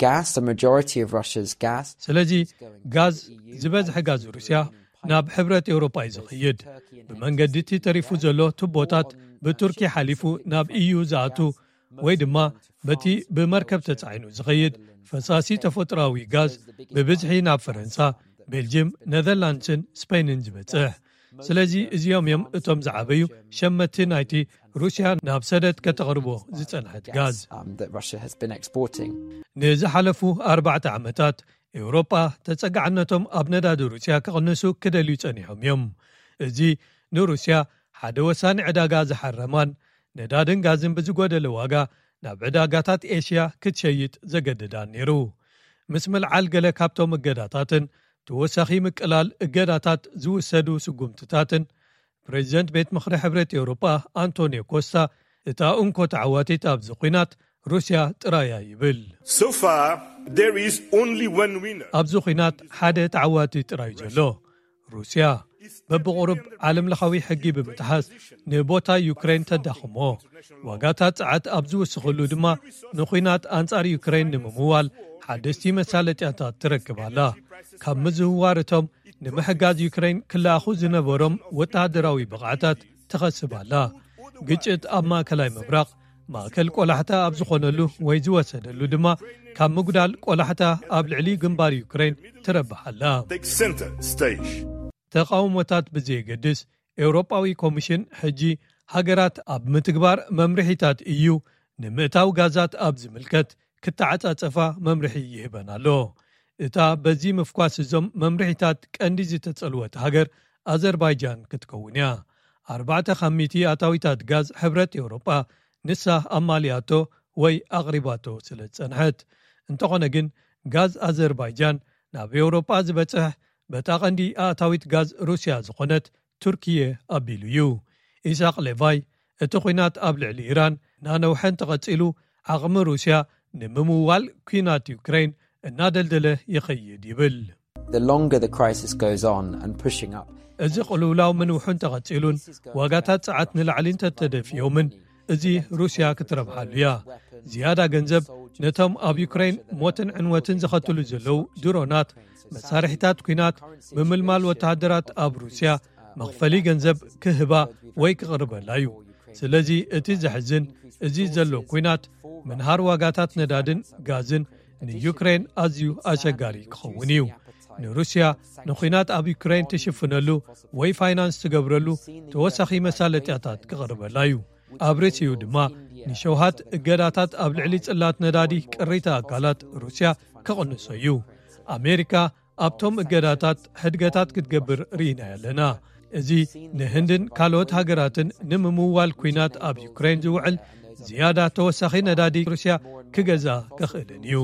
ስለዚ ጋዝ ዝበዝሐ ጋዝ ሩስያ ናብ ሕብረት ኤውሮጳ እዩ ዝኸይድ ብመንገዲ እቲ ተሪፉ ዘሎ ቱቦታት ብቱርኪ ሓሊፉ ናብ ኢዩ ዝኣቱ ወይ ድማ በቲ ብመርከብ ተጻዒኑ ዝኸይድ ፈሳሲ ተፈጥራዊ ጋዝ ብብዝሒ ናብ ፈረንሳ ቤልጅየም ኔዘርላንድስን ስፔንን ዝበጽሕ ስለዚ እዚኦም እዮም እቶም ዝዓበዩ ሸመቲ ናይቲ ሩስያ ናብ ሰደት ከተቕርቦ ዝጸንሐት ጋዝ ንዝሓለፉ 4 ዓመታት ኤውሮጳ ተጸጋዕነቶም ኣብ ነዳዲ ሩስያ ክቕንሱ ክደልዩ ጸኒሖም እዮም እዚ ንሩስያ ሓደ ወሳኒ ዕዳጋ ዝሓረማን ነዳድን ጋዝን ብዝጐደለ ዋጋ ናብ ዕዳጋታት ኤሽያ ክትሸይጥ ዘገድዳን ነይሩ ምስ ምልዓል ገለ ካብቶም እገዳታትን ተወሳኺ ምቅላል እገዳታት ዝውሰዱ ስጉምትታትን ፕሬዚደንት ቤት ምኽሪ ሕብረት ኤውሮጳ አንቶኒዮ ኮስታ እታ እንኮ ተዓዋቲት ኣብዚ ኩናት ሩስያ ጥራያ ይብል ኣብዚ ኩናት ሓደ ተዓዋቲ ጥራይ ዘሎ ሩስያ በብቑርብ ዓለም ለኻዊ ሕጊ ብምትሓስ ንቦታ ዩክሬን ተዳኽሞ ዋጋታት ጸዓት ኣብ ዝውስኽሉ ድማ ንኩናት ኣንጻር ዩክሬን ንምምዋል ሓደስቲ መሳለጥያታት ትረክባላ ካብ ምዝውዋር እቶም ንምሕጋዝ ዩክሬን ክለኣኹ ዝነበሮም ወተሃደራዊ ብቕዓታት ተኸስባላ ግጭት ኣብ ማእከላይ ምብራቕ ማእከል ቆላሕታ ኣብ ዝኾነሉ ወይ ዝወሰደሉ ድማ ካብ ምጉዳል ቆላሕታ ኣብ ልዕሊ ግንባር ዩክሬን ትረብሓላ ተቃውሞታት ብዘየገድስ ኤውሮጳዊ ኮሚሽን ሕጂ ሃገራት ኣብ ምትግባር መምርሒታት እዩ ንምእታው ጋዛት ኣብ ዝምልከት ክተዓጻጸፋ መምርሒ ይህበን ኣሎ እታ በዚ ምፍኳስ እዞም መምርሒታት ቀንዲ ዝተጸልወት ሃገር ኣዘርባይጃን ክትከውን እያ 4% ኣታዊታት ጋዝ ሕብረት ኤውሮጳ ንሳ ኣማልያቶ ወይ ኣቕሪባቶ ስለ ጸንሐት እንተኾነ ግን ጋዝ ኣዘርባይጃን ናብ ኤውሮጳ ዝበጽሕ በታ ቀንዲ ኣታዊት ጋዝ ሩስያ ዝኾነት ቱርኪየ ኣቢሉ እዩ ኢሳቅ ሌቫይ እቲ ኩናት ኣብ ልዕሊ ኢራን ናነውሐን ተቐጺሉ ዓቕሚ ሩስያ ንምምዋል ኩናት ዩክሬን እናደልደለ ይኸይድ ይብል እዚ ቕልውላው ምንውሑን ተቐጺሉን ዋጋታት ፀዓት ንላዕሊን ተተደፊዮምን እዚ ሩስያ ክትረብሓሉ እያ ዝያዳ ገንዘብ ነቶም ኣብ ዩክሬን ሞትን ዕንወትን ዘኸትሉ ዘለው ድሮናት መሳርሒታት ኩናት ብምልማል ወተሃደራት ኣብ ሩስያ መኽፈሊ ገንዘብ ክህባ ወይ ክቕርበላ እዩ ስለዚ እቲ ዘሕዝን እዚ ዘሎ ኩናት ምንሃር ዋጋታት ነዳድን ጋዝን ንዩክሬን ኣዝዩ ኣሸጋሪ ክኸውን እዩ ንሩስያ ንኩናት ኣብ ዩክሬን ትሽፍነሉ ወይ ፋይናንስ ትገብረሉ ተወሳኺ መሳለጥያታት ክቕርበላ እዩ ኣብ ርስዩ ድማ ንሸውሃት እገዳታት ኣብ ልዕሊ ጽላት ነዳዲ ቅሪታ ኣካላት ሩስያ ከቕንሶ እዩ ኣሜሪካ ኣብቶም እገዳታት ሕድገታት ክትገብር ርኢና ኣለና እዚ ንህንድን ካልኦት ሃገራትን ንምምዋል ኩናት ኣብ ዩክሬን ዝውዕል ዝያዳ ተወሳኺ ነዳዲ ሩስያ ክገዛ ክኽእልን እዩ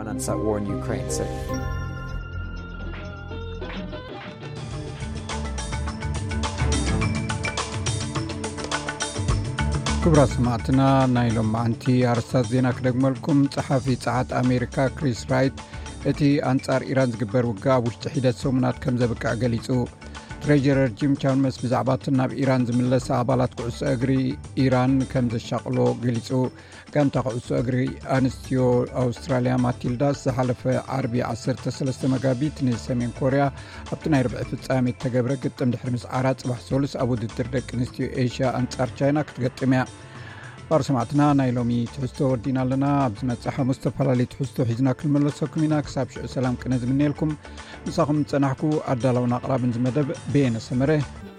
ክብራ ሰማዕትና ናይሎም ማዓንቲ ኣርስታት ዜና ክደግመልኩም ጸሓፊ ፀዓት ኣሜሪካ ክሪስ ራይት እቲ ኣንጻር ኢራን ዝግበር ውጋ ኣብ ውሽጢ ሒደት ሰሙናት ከም ዘብቃዕ ገሊጹ ትሬጀረር ጂም ቻልመስ ብዛዕባ ናብ ኢራን ዝምለሰ ኣባላት ኩዕሶ እግሪ ኢራን ከም ዘሻቕሎ ገሊጹ ጋንታ ኩዕሶ እግሪ ኣንስትዮ ኣውስትራልያ ማቲልዳስ ዝሓለፈ ዓርቢ 13 መጋቢት ንሰሜን ኮርያ ኣብቲ ናይ ርብዒ ፍጻሜ ተገብረ ግጥም ድሕሪ ምስዓራ ጽባሕ ሰሉስ ኣብ ውድድር ደቂ ኣንስትዮ ኤሽያ ኣንጻር ቻይና ክትገጥም እያ ባር ሰማዕትና ናይ ሎሚ ትሕዝቶ ወዲና ኣለና ኣብ ዝመጽእ ሓሙስ ዝተፈላለዩ ትሕዝቶ ሒዝና ክንመለሰኩም ኢና ክሳብ ሽዑ ሰላም ቅነ ዝምነየልኩም ንሳኹም ፀናሕኩ ኣዳላውና ኣቕራብን ዝመደብ ቤነ ሰመረ